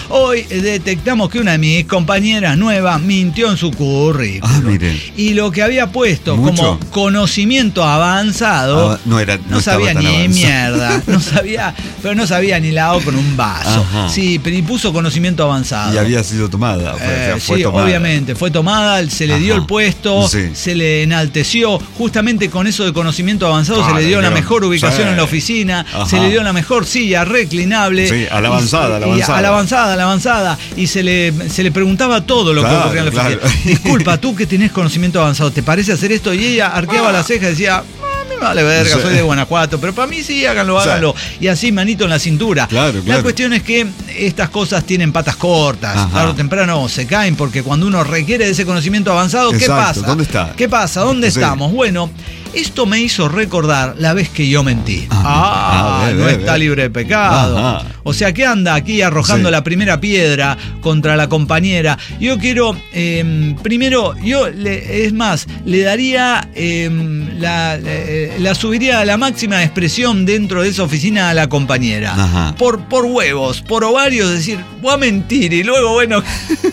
Hoy detectamos que una de mis compañeras nuevas mintió en su currículum. Ah, miren. Y lo que había puesto ¿Mucho? como conocimiento avanzado, Ah, no era- no no estaba sabía tan ni avanzado. mierda. No sabía, pero no sabía ni la O con un vaso. Ajá. Sí, pero y puso conocimiento avanzado. Y había sido tomada. Fue, Eh, o sea, fue sí, tomada. obviamente, fue tomada, se le dio Ajá. el puesto, Sí. se le enalteció, justamente con eso de conocimiento avanzado Claro, se le dio la dijeron, mejor ubicación sí. en la oficina, Ajá. se le dio la mejor silla reclinable. Sí, a la y- avanzada, a la y avanzada. a la avanzada, a la avanzada. Y se le, se le preguntaba todo lo Claro, que ocurría en la oficina. claro. Disculpa, tú que tenés conocimiento avanzado, ¿te parece hacer esto? Y ella arqueaba la ceja y decía... "A mí me vale verga, Sí. soy de Guanajuato, pero para mí sí, háganlo, Sí. háganlo". Y así, manito en la cintura. Claro, La claro. cuestión es que estas cosas tienen patas cortas. Ajá. Tarde o temprano se caen porque cuando uno requiere de ese conocimiento avanzado, ¿qué Exacto, pasa? ¿dónde está? ¿Qué pasa? ¿Dónde Sí. estamos? Bueno, esto me hizo recordar la vez que yo mentí. Ah, Ah, ah, ve, no ve, está ve. libre de pecado. Ajá. O sea, que anda aquí arrojando Sí. la primera piedra contra la compañera. Yo quiero, eh, primero, yo, le- es más, le daría, eh, la, eh, la subiría a la máxima expresión dentro de esa oficina a la compañera. Ajá. Por, por huevos, por ovarios, decir, voy a mentir y luego, bueno,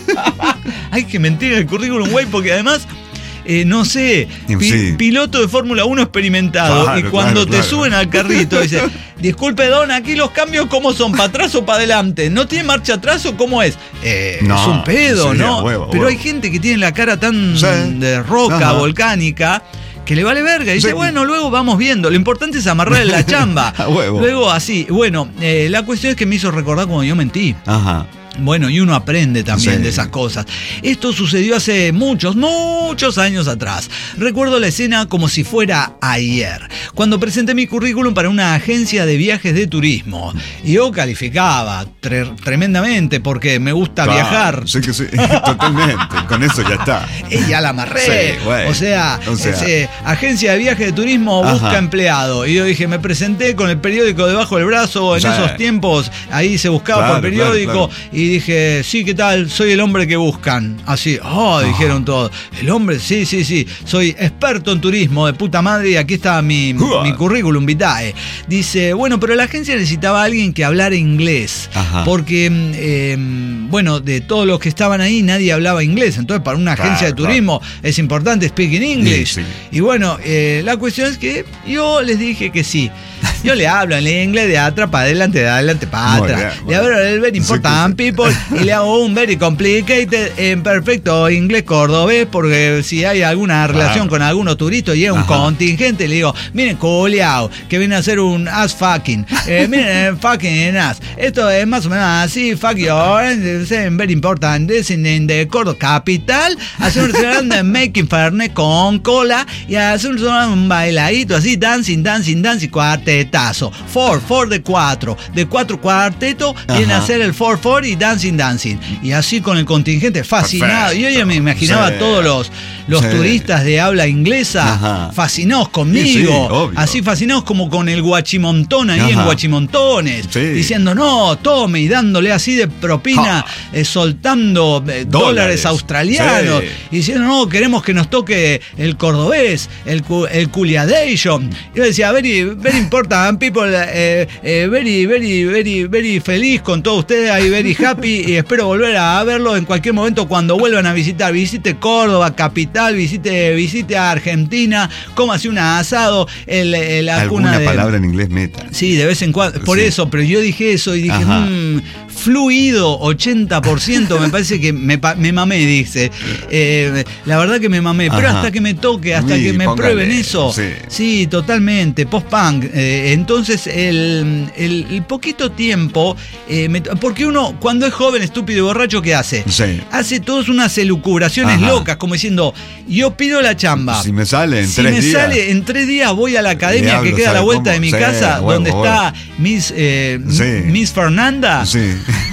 hay que mentir en el currículum, güey, porque además... eh, no sé, pi- Sí. piloto de Fórmula uno experimentado, Claro, y cuando claro, te claro. suben al carrito, dice, disculpe don, aquí los cambios cómo son, para atrás o para adelante, ¿no tiene marcha atrás o cómo es? Eh, No, es un pedo, sí, ¿no? a huevo, a Pero huevo. hay gente que tiene la cara tan Sí. de roca, Ajá. volcánica, que le vale verga. Y dice, Sí. bueno, luego vamos viendo. Lo importante es amarrar en la chamba. A huevo. Luego así. Bueno, eh, la cuestión es que me hizo recordar cuando yo mentí. Ajá. Bueno, y uno aprende también Sí. de esas cosas. Esto sucedió hace muchos, muchos años atrás. Recuerdo la escena como si fuera ayer, cuando presenté mi currículum para una agencia de viajes de turismo. Y yo calificaba tre- tremendamente porque me gusta Claro, viajar. Sí que sí, totalmente. Con eso ya está. Y ya la amarré. Sí, güey. o sea, O sea. ese, agencia de viajes de turismo busca Ajá. empleado. Y yo dije, me presenté con el periódico debajo del brazo. En Sí. esos tiempos, ahí se buscaba Claro, por periódico. claro, claro. Y dije, sí, ¿qué tal? Soy el hombre que buscan. Así, oh, dijeron todos. El hombre, sí, sí, sí. Soy experto en turismo, de puta madre. Y aquí está mi, Uah. mi currículum vitae. Dice, bueno, pero la agencia necesitaba a alguien que hablara inglés. Ajá. Porque, eh, bueno, de todos los que estaban ahí, nadie hablaba inglés. Entonces, para una Claro, agencia de claro. turismo es importante speak in English. Sí, sí. Y bueno, eh, la cuestión es que yo les dije que sí. Yo le hablo en inglés de atrás para adelante, de adelante para Muy atrás. bien, muy Le hablo bien. el very Sí, important que sí. people y le hago un very complicated en perfecto inglés cordobés, porque si hay alguna relación Claro. con algunos turistas y es un Ajá. contingente, le digo, miren, culiao, que viene a hacer un ass fucking. Eh, miren, eh, fucking ass. Esto es más o menos así, fuck you, eh, very important, this in, in the Córdoba capital, hacer un restaurante de making fernet con cola y hacer un, un bailadito así, dancing, dancing, dancing, cuartetazo. Four, four de cuatro. De cuatro cuarteto viene a Ajá. hacer el four, four y dancing, dancing. Y así con el contingente, fascinado. Perfecto. Yo ya me imaginaba Sí. todos los, los Sí. turistas de habla inglesa Ajá. fascinados Sí, conmigo. sí, obvio. así fascinados como con el guachimontón ahí en Ajá. Guachimontones. Sí. Diciendo, no, tome y dándole así de propina, Ja. eh, soltando eh, dólares. Dólares. australianos. Sí. Y diciendo, no, queremos que nos toque el cordobés, el, cu- el culiadation. Yo decía, very, very important people, eh, eh, very, very, very, very feliz con todos ustedes, ahí very happy, y espero volver a verlo en cualquier momento cuando vuelvan a visitar. Visite Córdoba, capital, visite, visite a Argentina, cómase un asado, el, el- la Alguna cuna de... palabra en inglés meta. Sí, de vez en cuando. Por Sí. eso, pero yo dije eso y dije, Ajá. mmm, fluido, ochenta por ciento, me parece que me, pa- me mamé, dice. Eh, la verdad que me mamé. Pero Ajá. hasta que me toque, hasta Sí, que me póngale, prueben eso. sí. Sí, totalmente. Post-punk. Eh, entonces, el, el- el poquito tiempo. eh, me to- porque uno, cuando es joven, estúpido y borracho, ¿qué hace? Sí. Hace todas unas elucubraciones Ajá. locas, como diciendo, yo pido la chamba. Si me sale en Si tres me días. sale en tres días, voy a la Le academia hablo, que queda a la ¿sabe vuelta cómo? de mi Sí, casa, huevo, donde huevo. está Miss, eh, Sí. Miss Fernanda. Sí.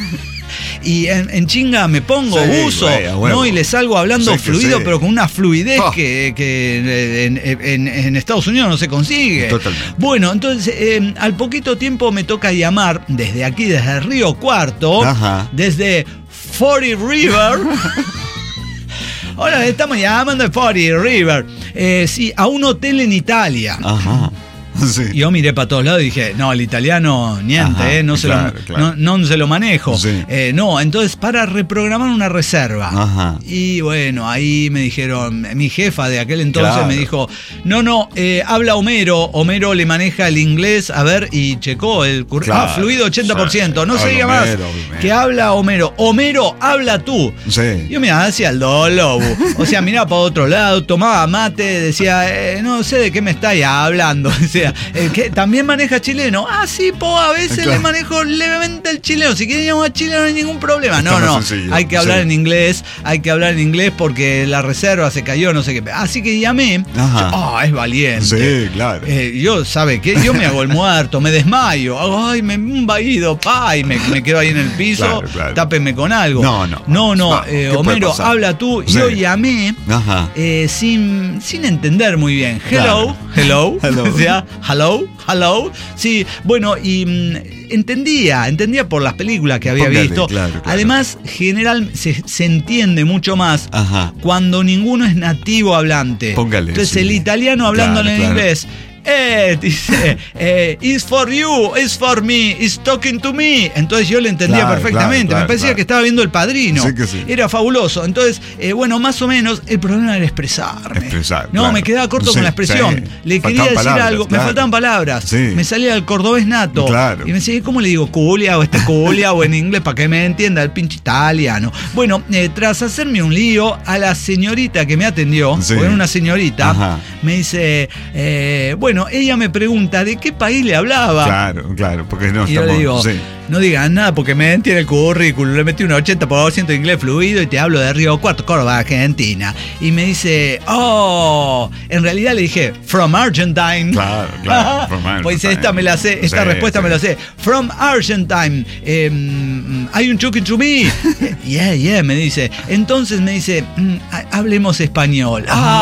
Y en, en chinga me pongo, Sí, uso, güey, a huevo. ¿no? Y le salgo hablando Sí que fluido, sí. pero con una fluidez Ah. que, que en, en- en Estados Unidos no se consigue. Totalmente. Bueno, entonces, eh, al poquito tiempo me toca llamar desde aquí, desde Río Cuarto, Ajá. desde Forty River. Ahora estamos llamando de Forty River. Eh, sí, a un hotel en Italia. Ajá. Sí. Y yo miré para todos lados y dije, no, el italiano, niente, Ajá, eh, no, se claro, lo, claro. No, no se lo manejo. Sí. Eh, no, entonces para reprogramar una reserva. Ajá. Y bueno, ahí me dijeron, mi jefa de aquel entonces Claro. me dijo, no, no, eh, habla Homero, Homero le maneja el inglés, a ver, y checó el currículum. Claro, Ah, fluido ochenta por ciento, sí. no se Habla diga más. Homero, Homero. Que habla Homero. Homero, habla tú. Sí. Yo me hacía el dolo. O sea, miraba para otro lado, tomaba mate, decía, eh, no sé de qué me estáis hablando. O sea, eh, ¿qué? ¿También maneja chileno? Ah, sí, po, a veces Claro. le manejo levemente el chileno. Si quieren llamar a chileno no hay ningún problema. Está No, más no. sencillo, Hay que hablar sí. en inglés, hay que hablar en inglés porque la reserva se cayó, no sé qué. Así que llamé. Ajá. Ah, es valiente. Sí, claro. Eh, yo, ¿sabe qué? Yo me hago el muerto, me desmayo. Hago, ay, me un vaído, pa, y me, me quedo ahí en el piso. Claro, claro. Tápenme con algo. No, no. No, no. Vamos, eh, ¿qué puede Homero, pasar? habla tú. Sí. Yo llamé Ajá. eh, sin, sin entender muy bien. Hello, Claro. hello. Hello. O sea, hello, hello. Sí, bueno, y mm, entendía, entendía por las películas que había Póngale, visto. claro, claro. Además, general, se, se entiende mucho más Ajá. cuando ninguno es nativo hablante. Póngale, Entonces sí. el italiano hablándole Claro, en claro. inglés. Eh, dice, eh, it's for you, it's for me, it's talking to me. Entonces yo le entendía Claro, perfectamente. claro, Me parecía claro. que estaba viendo El Padrino. Sí que sí. Era fabuloso. Entonces, eh, bueno, más o menos, el problema era expresarme. Expresar, No, claro. me quedaba corto Sí, con la expresión. sí. Le Faltaban quería decir palabras, algo, claro. me faltaban palabras. Sí. Me salía el cordobés nato. Claro. Y me decía, ¿cómo le digo? Culia o este culia o en inglés para que me entienda el pinche italiano. Bueno, eh, tras hacerme un lío, a la señorita que me atendió, Sí. porque era una señorita, Ajá. me dice, eh, bueno, ella me pregunta de qué país le hablaba. Claro, claro, porque no Y yo estamos. le digo, sí. no digas nada porque me entiende el currículum, le metí un ochenta por ciento de inglés fluido y te hablo de Río Cuarto, Córdoba, Argentina. Y me dice, oh, en realidad le dije, from Argentine. Claro, claro, from Pues dice, Argentine. esta me la sé, esta Sí, respuesta sí. me la sé. From Argentine. Eh, mm, hay un chuki to me. Yeah, yeah, me dice. Entonces me dice, mm, ha- hablemos español.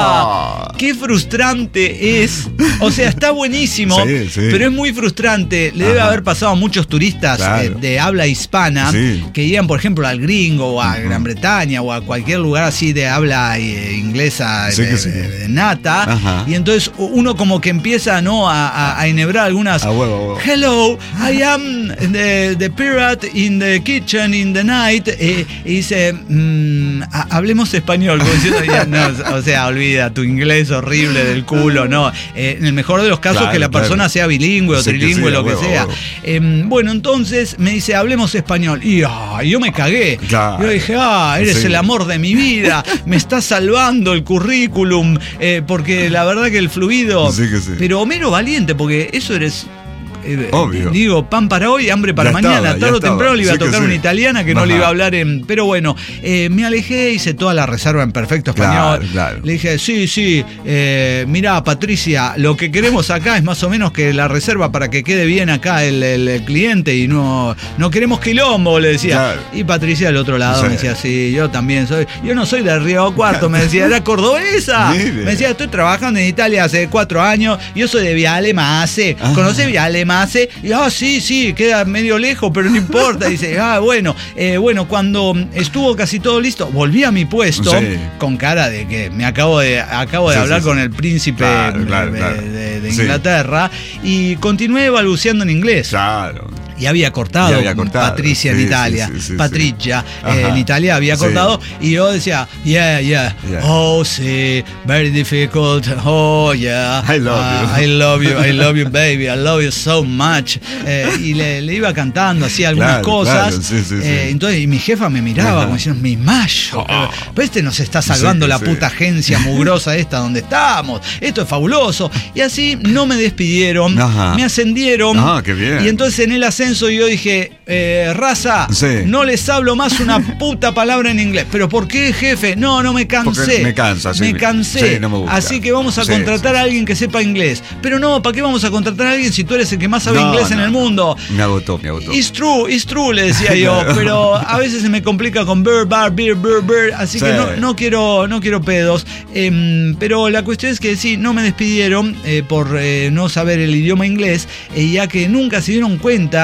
Ah, Ah. qué frustrante es. O sea, está buenísimo, Sí, sí. pero es muy frustrante. Le debe Ajá. haber pasado a muchos turistas Claro. eh, de habla hispana Sí. que iban, por ejemplo, al Gringo o a Gran Bretaña o a cualquier lugar así de habla eh, inglesa Sí de, que sí. de- de nata. Ajá. Y entonces uno como que empieza, ¿no?, a, a- a enhebrar algunas. A huevo, a huevo. Hello, I am the, the pirate in the kitchen in the night. Eh, y dice, mm, ha- hablemos español. Como diciendo, ya, no, o sea, olvida, tu inglés horrible del culo, ¿no? Eh, en el mejor de los casos, Claro, que la claro. persona sea bilingüe o Sí que trilingüe, sí, a lo que huevo, a sea. huevo. Eh, bueno, entonces me dice, hablemos español. Y ay, yo me cagué. Claro. Yo dije, ah, eres Sí. el amor de mi vida, me estás salvando el currículum, eh, porque la verdad que el fluido. Sí que sí. Pero Homero valiente, porque eso eres. eh, Obvio. Digo, pan para hoy, hambre para Ya mañana. estaba, ya Tarde o estaba. temprano le iba Sí a que tocar sí. una italiana que no le Ajá. iba a hablar en. Pero bueno, eh, me alejé, hice toda la reserva en perfecto español. Claro, claro. Le dije, sí, sí, eh, mira, Patricia, lo que queremos acá es más o menos que la reserva para que quede bien acá el, el- el cliente y no, no queremos quilombo, le decía. Claro. Y Patricia del otro lado Sí. me decía, sí, yo también soy. Yo no soy de Río Cuarto, me decía, era cordobesa. Mire. Me decía, estoy trabajando en Italia hace cuatro años, yo soy de Viale Mase. Ah. ¿Conoces Viale Mase? Y ah, sí, sí, queda medio lejos, pero no importa. Dice, ah, bueno, eh, bueno, cuando estuvo casi todo listo, volví a mi puesto Sí. con cara de que me acabo de, acabo de Sí, hablar sí, con sí. el príncipe Claro, de, claro, de- claro. de- de Sí. Inglaterra y continué balbuceando en inglés. Claro. Y había cortado, Y había cortado, Patricia en sí, Italia, sí, sí, sí, Patricia sí. eh, Ajá. en Italia había Sí. cortado y yo decía, yeah, yeah, Yeah. oh sí, very difficult, oh yeah, I love ah, you. I love you, I love you baby, I love you so much. Eh, y le, le iba cantando así algunas Claro, cosas. claro, sí, sí, sí. Eh, entonces, y mi jefa me miraba Ajá. como diciendo, mi mayo, Oh. pero este nos está salvando Sí, la sí. puta agencia mugrosa esta donde estamos. Esto es fabuloso. Y así no me despidieron, Ajá. me ascendieron. Ah, qué bien. Y entonces en el ascenso yo dije, eh, raza, Sí. no les hablo más una puta palabra en inglés. ¿Pero por qué, jefe? No, no me cansé. Porque me cansa, sí. Me cansé. Sí, no me gusta. Así que vamos a Sí, contratar sí, a sí. alguien que sepa inglés. Pero no, ¿para qué vamos a contratar a alguien si tú eres el que más sabe No, inglés en no, el no. mundo? Me agotó, me agotó. It's true, it's true, le decía yo, Claro. pero a veces se me complica con beer, bar, beer, beer, beer, así Sí. que no, no quiero, no quiero pedos. Em, pero la cuestión es que sí, no me despidieron eh, por eh, no saber el idioma inglés, eh, ya que nunca se dieron cuenta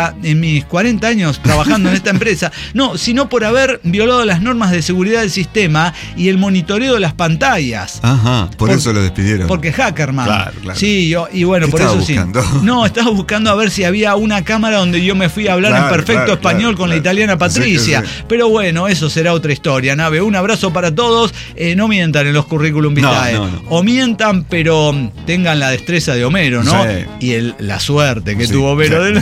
vida, en mis cuarenta años trabajando en esta empresa, no, sino por haber violado las normas de seguridad del sistema y el monitoreo de las pantallas. Ajá, por, por eso lo despidieron. Porque hackerman. Claro, claro. Sí, yo, y bueno, ¿Qué por estaba eso buscando? sí. No, estaba buscando a ver si había una cámara donde yo me fui a hablar claro, en perfecto claro, español claro, con claro. la italiana Patricia. Sí, sí. Pero bueno, eso será otra historia, Nave. Un abrazo para todos. Eh, no mientan en los currículum vitae. No, no, no. O mientan, pero tengan la destreza de Homero, ¿no? Sí. Y el, la suerte que Sí, tuvo Homero. sí. De...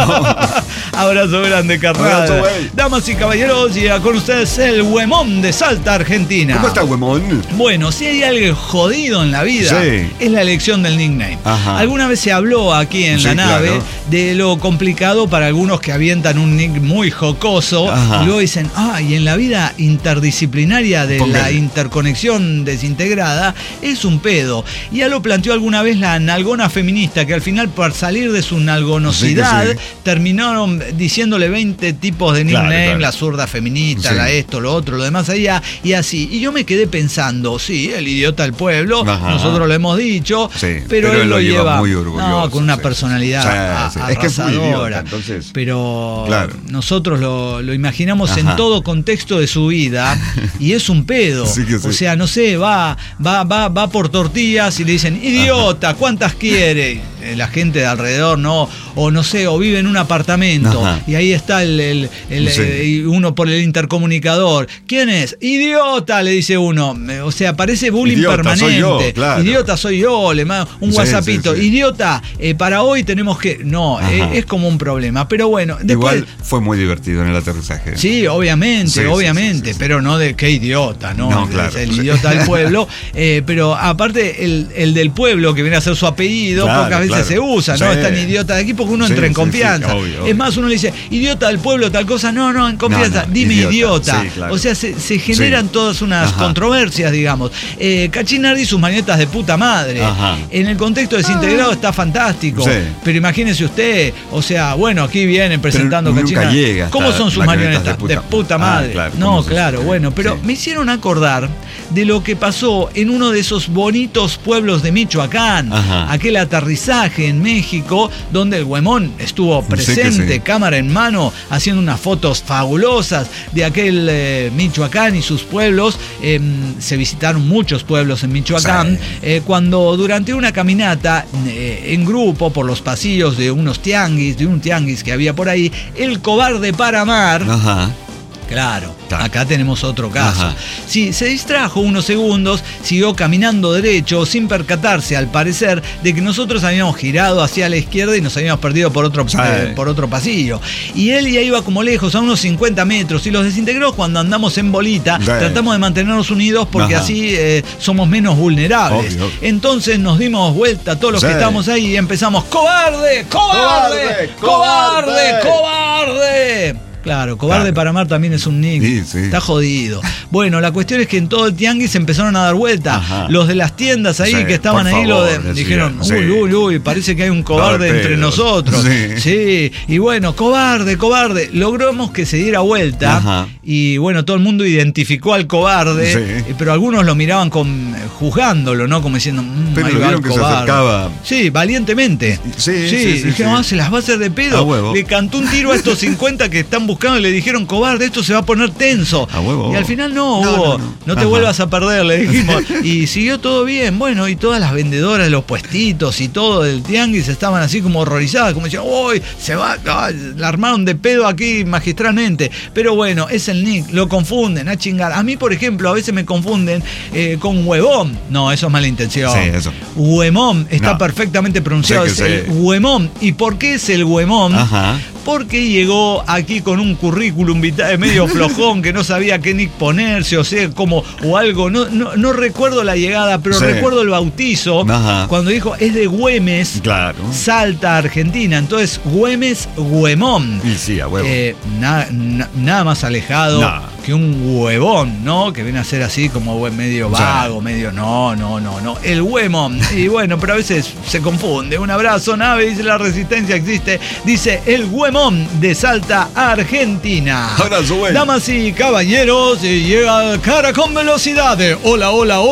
Abrazo grande, carnal. Abrazo, güey. Damas y caballeros, y con ustedes el Huemón de Salta, Argentina. ¿Cómo está, Huemón? Bueno, si hay algo jodido en la vida, Sí. es la elección del nickname. Ajá. Alguna vez se habló aquí en Sí, la nave claro. de lo complicado para algunos que avientan un nick muy jocoso. Ajá. Y luego dicen, ah, y en la vida interdisciplinaria de Póngale. la interconexión desintegrada es un pedo. Ya lo planteó alguna vez la nalgona feminista, que al final, por salir de su nalgonosidad, Sí que sí. terminaron diciéndole veinte tipos de nickname, Claro, claro. la zurda feminista, Sí. la esto, lo otro, lo demás allá, y así. Y yo me quedé pensando, sí, el idiota del pueblo, Ajá. nosotros lo hemos dicho, Sí, pero, pero él lo lleva, muy orgulloso, no, con una sí. personalidad Sí, a- sí. Es que es muy arrasadora. idiota, entonces. Pero Claro. nosotros lo, lo imaginamos Ajá. en todo contexto de su vida y es un pedo. Sí que sí. O sea, no sé, va, va, va, va por tortillas y le dicen, idiota, ¿cuántas quiere? Eh, La gente de alrededor, ¿no? O no sé, o vive en un apartamento. Ajá. Y ahí está el, el- el, Sí. eh, y uno por el intercomunicador. ¿Quién es? Idiota, le dice uno. Eh, O sea, parece bullying Idiota, permanente. soy yo, claro. Idiota soy yo, le mando un Sí, WhatsAppito. sí, sí. Idiota, eh, para hoy tenemos que. No, Ajá. eh, es como un problema. Pero bueno, después. Igual fue muy divertido en el aterrizaje. Sí, obviamente, Sí, sí, obviamente, sí, sí, sí. pero no de qué idiota, ¿no? No, Es claro, el sí. idiota del pueblo. Eh, pero aparte, el, el del pueblo, que viene a ser su apellido, Claro, pocas veces claro. se usa, ¿no? Sí. Es tan idiota de aquí porque uno Sí, entra en sí, sí, confianza. obvio, obvio. Es más, uno le dice, idiota del pueblo, tal cosa. No, no, en confianza. No, no, Dime idiota. idiota. Sí, claro. O sea, se, se generan Sí. todas unas Ajá. controversias, digamos. Eh, Cachinardi y sus manetas de puta madre. Ajá. En el contexto desintegrado está fantástico. Sí. Pero imagínese usted, o sea, bueno, aquí vienen presentando nunca Cachinardi. llega hasta ¿Cómo son sus marionetas marionetas? de De puta- puta Ah, madre. claro, no, ¿cómo se- claro, bueno, pero sí. me hicieron acordar de lo que pasó en uno de esos bonitos pueblos de Michoacán. Ajá. Aquel aterrizaje en México, donde el Huemón estuvo Sí que presente, sí. cámara en mano, haciendo unas fotos fabulosas de aquel eh, Michoacán y sus pueblos. Eh, se visitaron muchos pueblos en Michoacán. Sí. Eh, cuando durante una caminata eh, en grupo por los pasillos de unos tianguis, de un tianguis que había por ahí, el cobarde Paramar. Ajá. Claro, Claro. acá tenemos otro caso. Ajá. Sí, se distrajo unos segundos, siguió caminando derecho sin percatarse, al parecer, de que nosotros habíamos girado hacia la izquierda y nos habíamos perdido por otro, Sí. eh, por otro pasillo. Y él ya iba como lejos, a unos cincuenta metros, y los desintegró cuando andamos en bolita. Sí. Tratamos de mantenernos unidos porque Ajá. así eh, somos menos vulnerables. Obvio, obvio. Entonces nos dimos vuelta todos los Sí. que estábamos ahí y empezamos, ¡cobarde! ¡Cobarde! ¡Cobarde! ¡Cobarde! ¡Cobarde! ¡Cobarde! Claro, cobarde Claro. Paramar también es un nick. Sí, sí. Está jodido. Bueno, la cuestión es que en todo el tianguis empezaron a dar vuelta. Ajá. Los de las tiendas ahí Sí, que estaban por ahí lo de- favor, decían, dijeron, sí. uy, uy, uy, parece que hay un cobarde Todo el entre pedo. nosotros. Sí. Sí, y bueno, cobarde, cobarde. Logramos que se diera vuelta. Ajá. Y bueno, todo el mundo identificó al cobarde, Sí. eh, pero algunos lo miraban con, eh, juzgándolo, ¿no? Como diciendo, "Mm, Pero ahí lo va vieron el que se cobarde". acercaba. Sí, valientemente. Sí, sí, sí, dijeron, sí. "Ah, se las va a hacer de pedo". A huevo. Le cantó un tiro a estos cincuenta que están buscando y le dijeron, cobarde, esto se va a poner tenso. A huevo. Y al final no, No, Hugo, no, no, no. te Ajá. vuelvas a perder, le dijimos. Y siguió todo bien. Bueno, y todas las vendedoras de los puestitos y todo del tianguis estaban así como horrorizadas, como decían, uy, se va, ay, la armaron de pedo aquí magistralmente. Pero bueno, es el nick, lo confunden, a chingar. A mí, por ejemplo, a veces me confunden eh, con huevón. No, eso es mala intención. Sí, eso. Huemón, está No. perfectamente pronunciado, Sí es que el sí. huemón. ¿Y por qué es el huemón? Ajá. Porque llegó aquí con un currículum vitae medio flojón, que no sabía qué nick ponerse, o sea, como, o algo. No, no, no recuerdo la llegada, pero Sí. recuerdo el bautizo, Ajá. cuando dijo, es de Güemes, Claro. Salta, Argentina. Entonces, Güemes, Huemón. Y sí, a huevo. Eh, na- na- nada más alejado No. que un huevón, ¿no? Que viene a ser así como buen medio O sea, vago, medio no, no, no, no. El huemón. Y bueno, pero a veces se confunde. Un abrazo, nave, dice la resistencia existe. Dice el huemón de Salta, Argentina. Abrazo, güey. Damas y caballeros, llega cara con velocidad. Hola, hola, hola.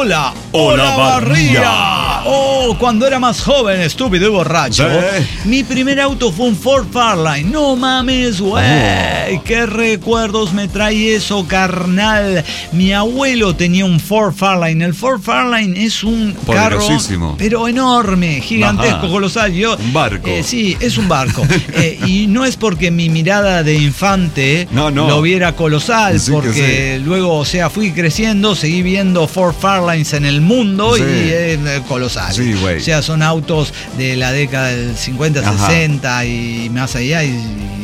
Olavarría. Oh, cuando era más joven, estúpido y borracho, ¿Sí? mi primer auto fue un Ford Fairlane. No mames, güey. Oh. Qué recuerdos me trae eso, carnal. Mi abuelo tenía un Ford Fairlane. El Ford Fairlane es un carro, pero enorme, gigantesco, Ajá. colosal. Yo, un barco. Eh, sí, es un barco. eh, y no es porque mi mirada de infante no, no. lo viera colosal, sí, porque sí. luego, o sea, fui creciendo, seguí viendo Ford Fairlanes en el mundo sí. y es eh, colosal. Sí, o sea, son autos de la década del cincuenta, Ajá. sesenta y más allá y,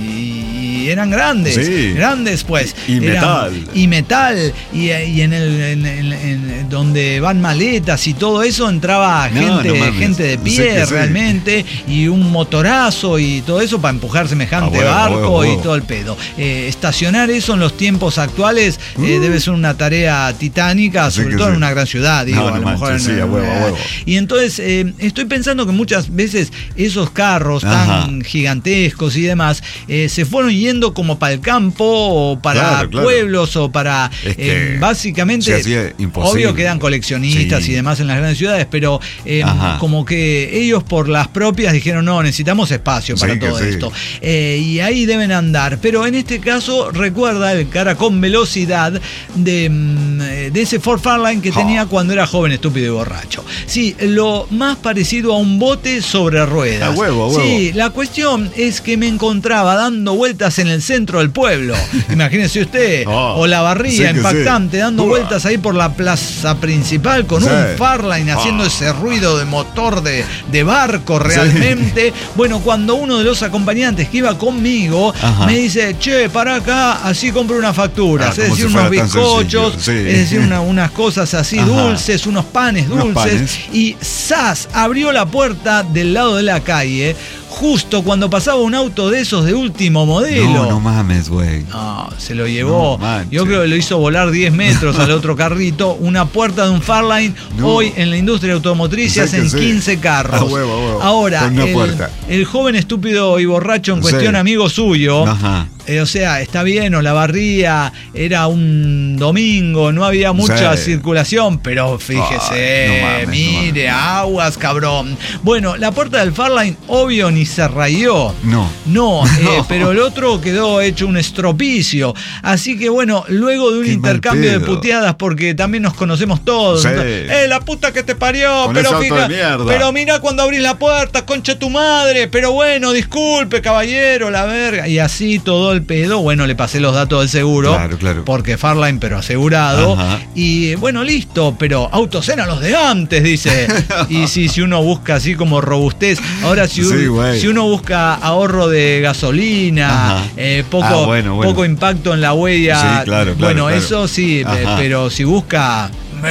y eran grandes, sí. grandes pues. Y eran, metal. Y metal. Y, y en el en, en, en, donde van maletas y todo eso entraba no, gente, no gente de pie sí realmente sí. y un motorazo y todo eso para empujar semejante ah, bueno, barco bueno, bueno. y todo el pedo. Eh, estacionar eso en los tiempos actuales uh. eh, debe ser una tarea titánica, sobre sí todo sí. en una gran ciudad, digo, no, no a lo mejor manches, en, sí, a huevo, a huevo. Y entonces eh, estoy pensando que muchas veces esos carros Ajá. tan gigantescos y demás eh, se fueron yendo como para el campo o para claro, claro. pueblos o para es que eh, básicamente obvio quedan coleccionistas sí. y demás en las grandes ciudades, pero eh, como que ellos por las propias dijeron no, necesitamos espacio para sí, todo sí. esto eh, y ahí deben andar, pero en este caso recuerda el cara con velocidad de, de ese Ford Fairlane que oh. tenía cuando era joven, estúpido y borracho. Sí, lo más parecido a un bote sobre ruedas. A huevo, a huevo. Sí, la cuestión es que me encontraba dando vueltas en el centro del pueblo. Imagínese usted, oh, Olavarría, sí impactante, sí. dando uh. vueltas ahí por la plaza principal con sí. un Fairlane haciendo oh. ese ruido de motor de, de barco realmente. Sí. Bueno, cuando uno de los acompañantes que iba conmigo Ajá. me dice, che, para acá, así compro unas facturas, ah, es decir, si unos bizcochos, sí. es decir, una, unas cosas así Ajá. dulces, unos panes dulces, unos panes. Y ¡zas! Abrió la puerta del lado de la calle justo cuando pasaba un auto de esos de último modelo. No, no mames, güey. No, se lo llevó. No, yo creo que lo hizo volar diez metros al otro carrito. Una puerta de un Fairlane. No. Hoy en la industria automotriz se hacen sí. quince carros. Ah, huevo, huevo. Ahora, el, el joven estúpido y borracho en cuestión, sí. amigo suyo, Ajá. Eh, o sea, está bien, Olavarría, era un domingo, no había mucha sí. circulación, pero fíjese, Ay, no mames, mire, no mames. aguas, cabrón. Bueno, la puerta del Fairlane, obvio, ni se rayó. No. No, eh, no. pero el otro quedó hecho un estropicio. Así que bueno, luego de un Qué intercambio de puteadas, porque también nos conocemos todos. Sí. Eh, la puta que te parió, Con pero fija, pero mira cuando abrís la puerta, concha tu madre, pero bueno, disculpe, caballero, la verga. Y así todo el pedo, bueno, le pasé los datos del seguro, claro, claro. porque Fairlane, pero asegurado, Ajá. y bueno, listo, pero autos eran los de antes, dice. Y sí, si uno busca así como robustez, ahora si, sí, un, si uno busca ahorro de gasolina, eh, poco, ah, bueno, bueno. poco impacto en la huella, sí, claro, claro, bueno, claro. eso sí, Ajá. pero si busca...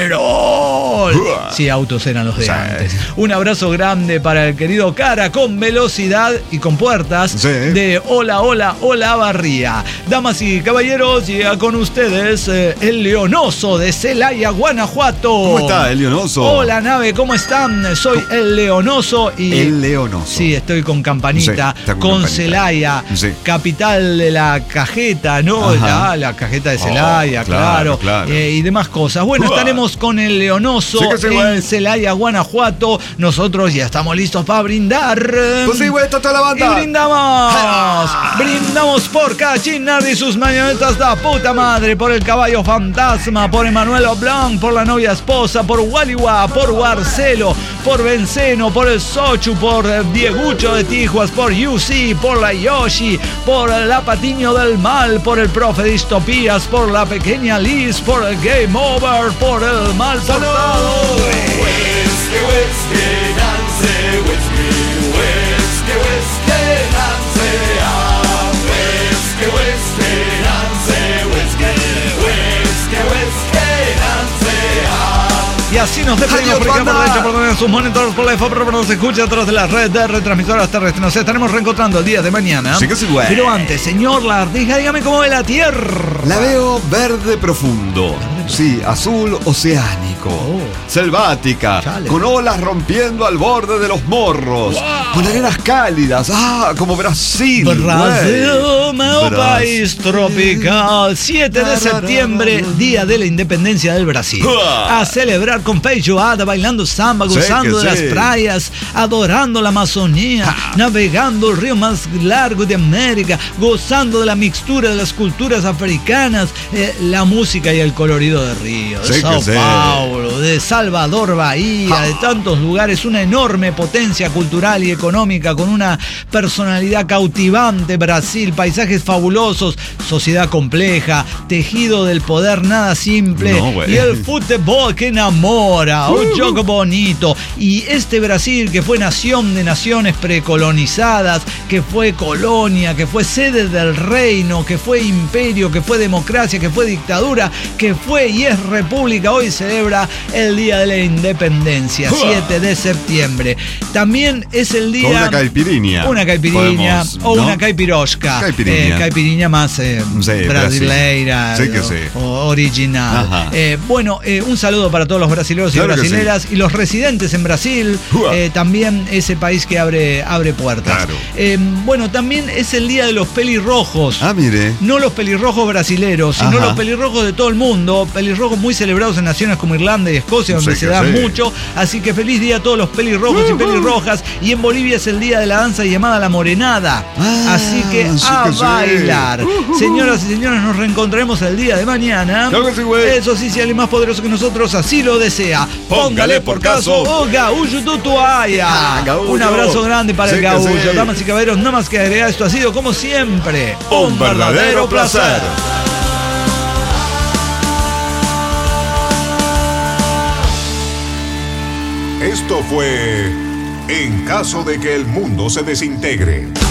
Merol. Sí, autos eran los de sí. antes. Un abrazo grande para el querido cara con velocidad y con puertas sí. de Hola, Hola, Olavarría. Damas y caballeros, llega con ustedes eh, el Leonoso de Celaya, Guanajuato. ¿Cómo está el Leonoso? Hola, nave, ¿cómo están? Soy el Leonoso y... El Leonoso. Sí, estoy con campanita, sí, con, con campanita. Celaya, sí. capital de la cajeta, ¿no? La, la cajeta de Celaya, oh, claro, claro. claro. Eh, y demás cosas. Bueno, Uah. estaremos con el Leonoso sí en Celaya, Guanajuato. Nosotros ya estamos listos para brindar. Pues sí, güey, está toda la banda. Y brindamos. Brindamos por Cachinardi y sus marionetas de puta madre, por el caballo fantasma, por Emanuel Blanc, por la novia esposa, por Waliwa, por Barcelo, por Benceno, por el Sochu, por Diegucho de Tijuas, por U C, por la Yoshi, por la Patiño del Mal, por el profe Distopías, por la pequeña Liz, por el Game Over, por el mal portado. Whisky, whisky, Nancy, whisky, whisky, whisky, Nancy, ah, whisky, whisky, Nancy, whisky, whisky, whisky, Nancy, ah. Y así nos despedimos por acá, por derecha, por donde sus monitores, por la F O P, pero nos escucha a través de la red de retransmisoras terrestres. Nos estaremos reencontrando el día de mañana. Sí que sí, güey. Pero antes, señor Lardija, dígame cómo ve la Tierra. La veo verde profundo. Sí, azul oceánico. México. Oh. Selvática, Chale. con olas rompiendo al borde de los morros. Wow. Con arenas cálidas. Ah, como Brasil. Brasil, güey. meu Brasil. país tropical. siete de septiembre, Día de la Independencia del Brasil. Uah. A celebrar con feijoada, bailando samba, Sí, gozando que de sí. las playas, adorando la Amazonía, navegando el río más largo de América, gozando de la mixtura de las culturas africanas, eh, la música y el colorido de Río, de Sí, que Sao sí. Paulo, de Salvador Bahía, de tantos lugares, una enorme potencia cultural y económica con una personalidad cautivante. Brasil, paisajes fabulosos, sociedad compleja, tejido del poder nada simple, No, güey. y el fútbol que enamora, un Uh. juego bonito. Y este Brasil que fue nación de naciones precolonizadas, que fue colonia, que fue sede del reino, que fue imperio, que fue democracia, que fue dictadura, que fue y es república, hoy celebra el Día de la Independencia, Uah. siete de septiembre. También es el día... Con una caipirinha. Una caipirinha Podemos, o ¿no? una caipirosca. Caipirinha. Eh, caipirinha más eh, Sí, brasileira. Brasil. Sí que o- sí. o original. Ajá. Eh, bueno, eh, un saludo para todos los brasileños Claro y que brasileras y los residentes en Brasil. Uah. eh, también ese país que abre, abre puertas. Claro. Eh, bueno, también es el día de los pelirrojos. Ah, mire. No los pelirrojos brasileros, sino Ajá. los pelirrojos de todo el mundo. Pelirrojos muy celebrados en naciones como Irlanda y Escocia, donde Sí se que da sí. mucho. Así que feliz día a todos los pelirrojos y pelirrojas. Y en Bolivia es el día de la danza llamada la morenada. Ah, Así que sí a que sí. bailar. Señoras y señores, nos reencontraremos el día de mañana. Claro que sí, güey. Eso sí, si alguien más poderoso que nosotros así lo desea. Póngale por caso. Oh, Gaúcho Tutuaya. Ah, Gaúcho. Un abrazo grande para Sí el que Gaúcho. sí. Damas y caballeros, nada más que agregar, esto ha sido como siempre Un verdadero placer. Esto fue En caso de que el mundo se desintegre.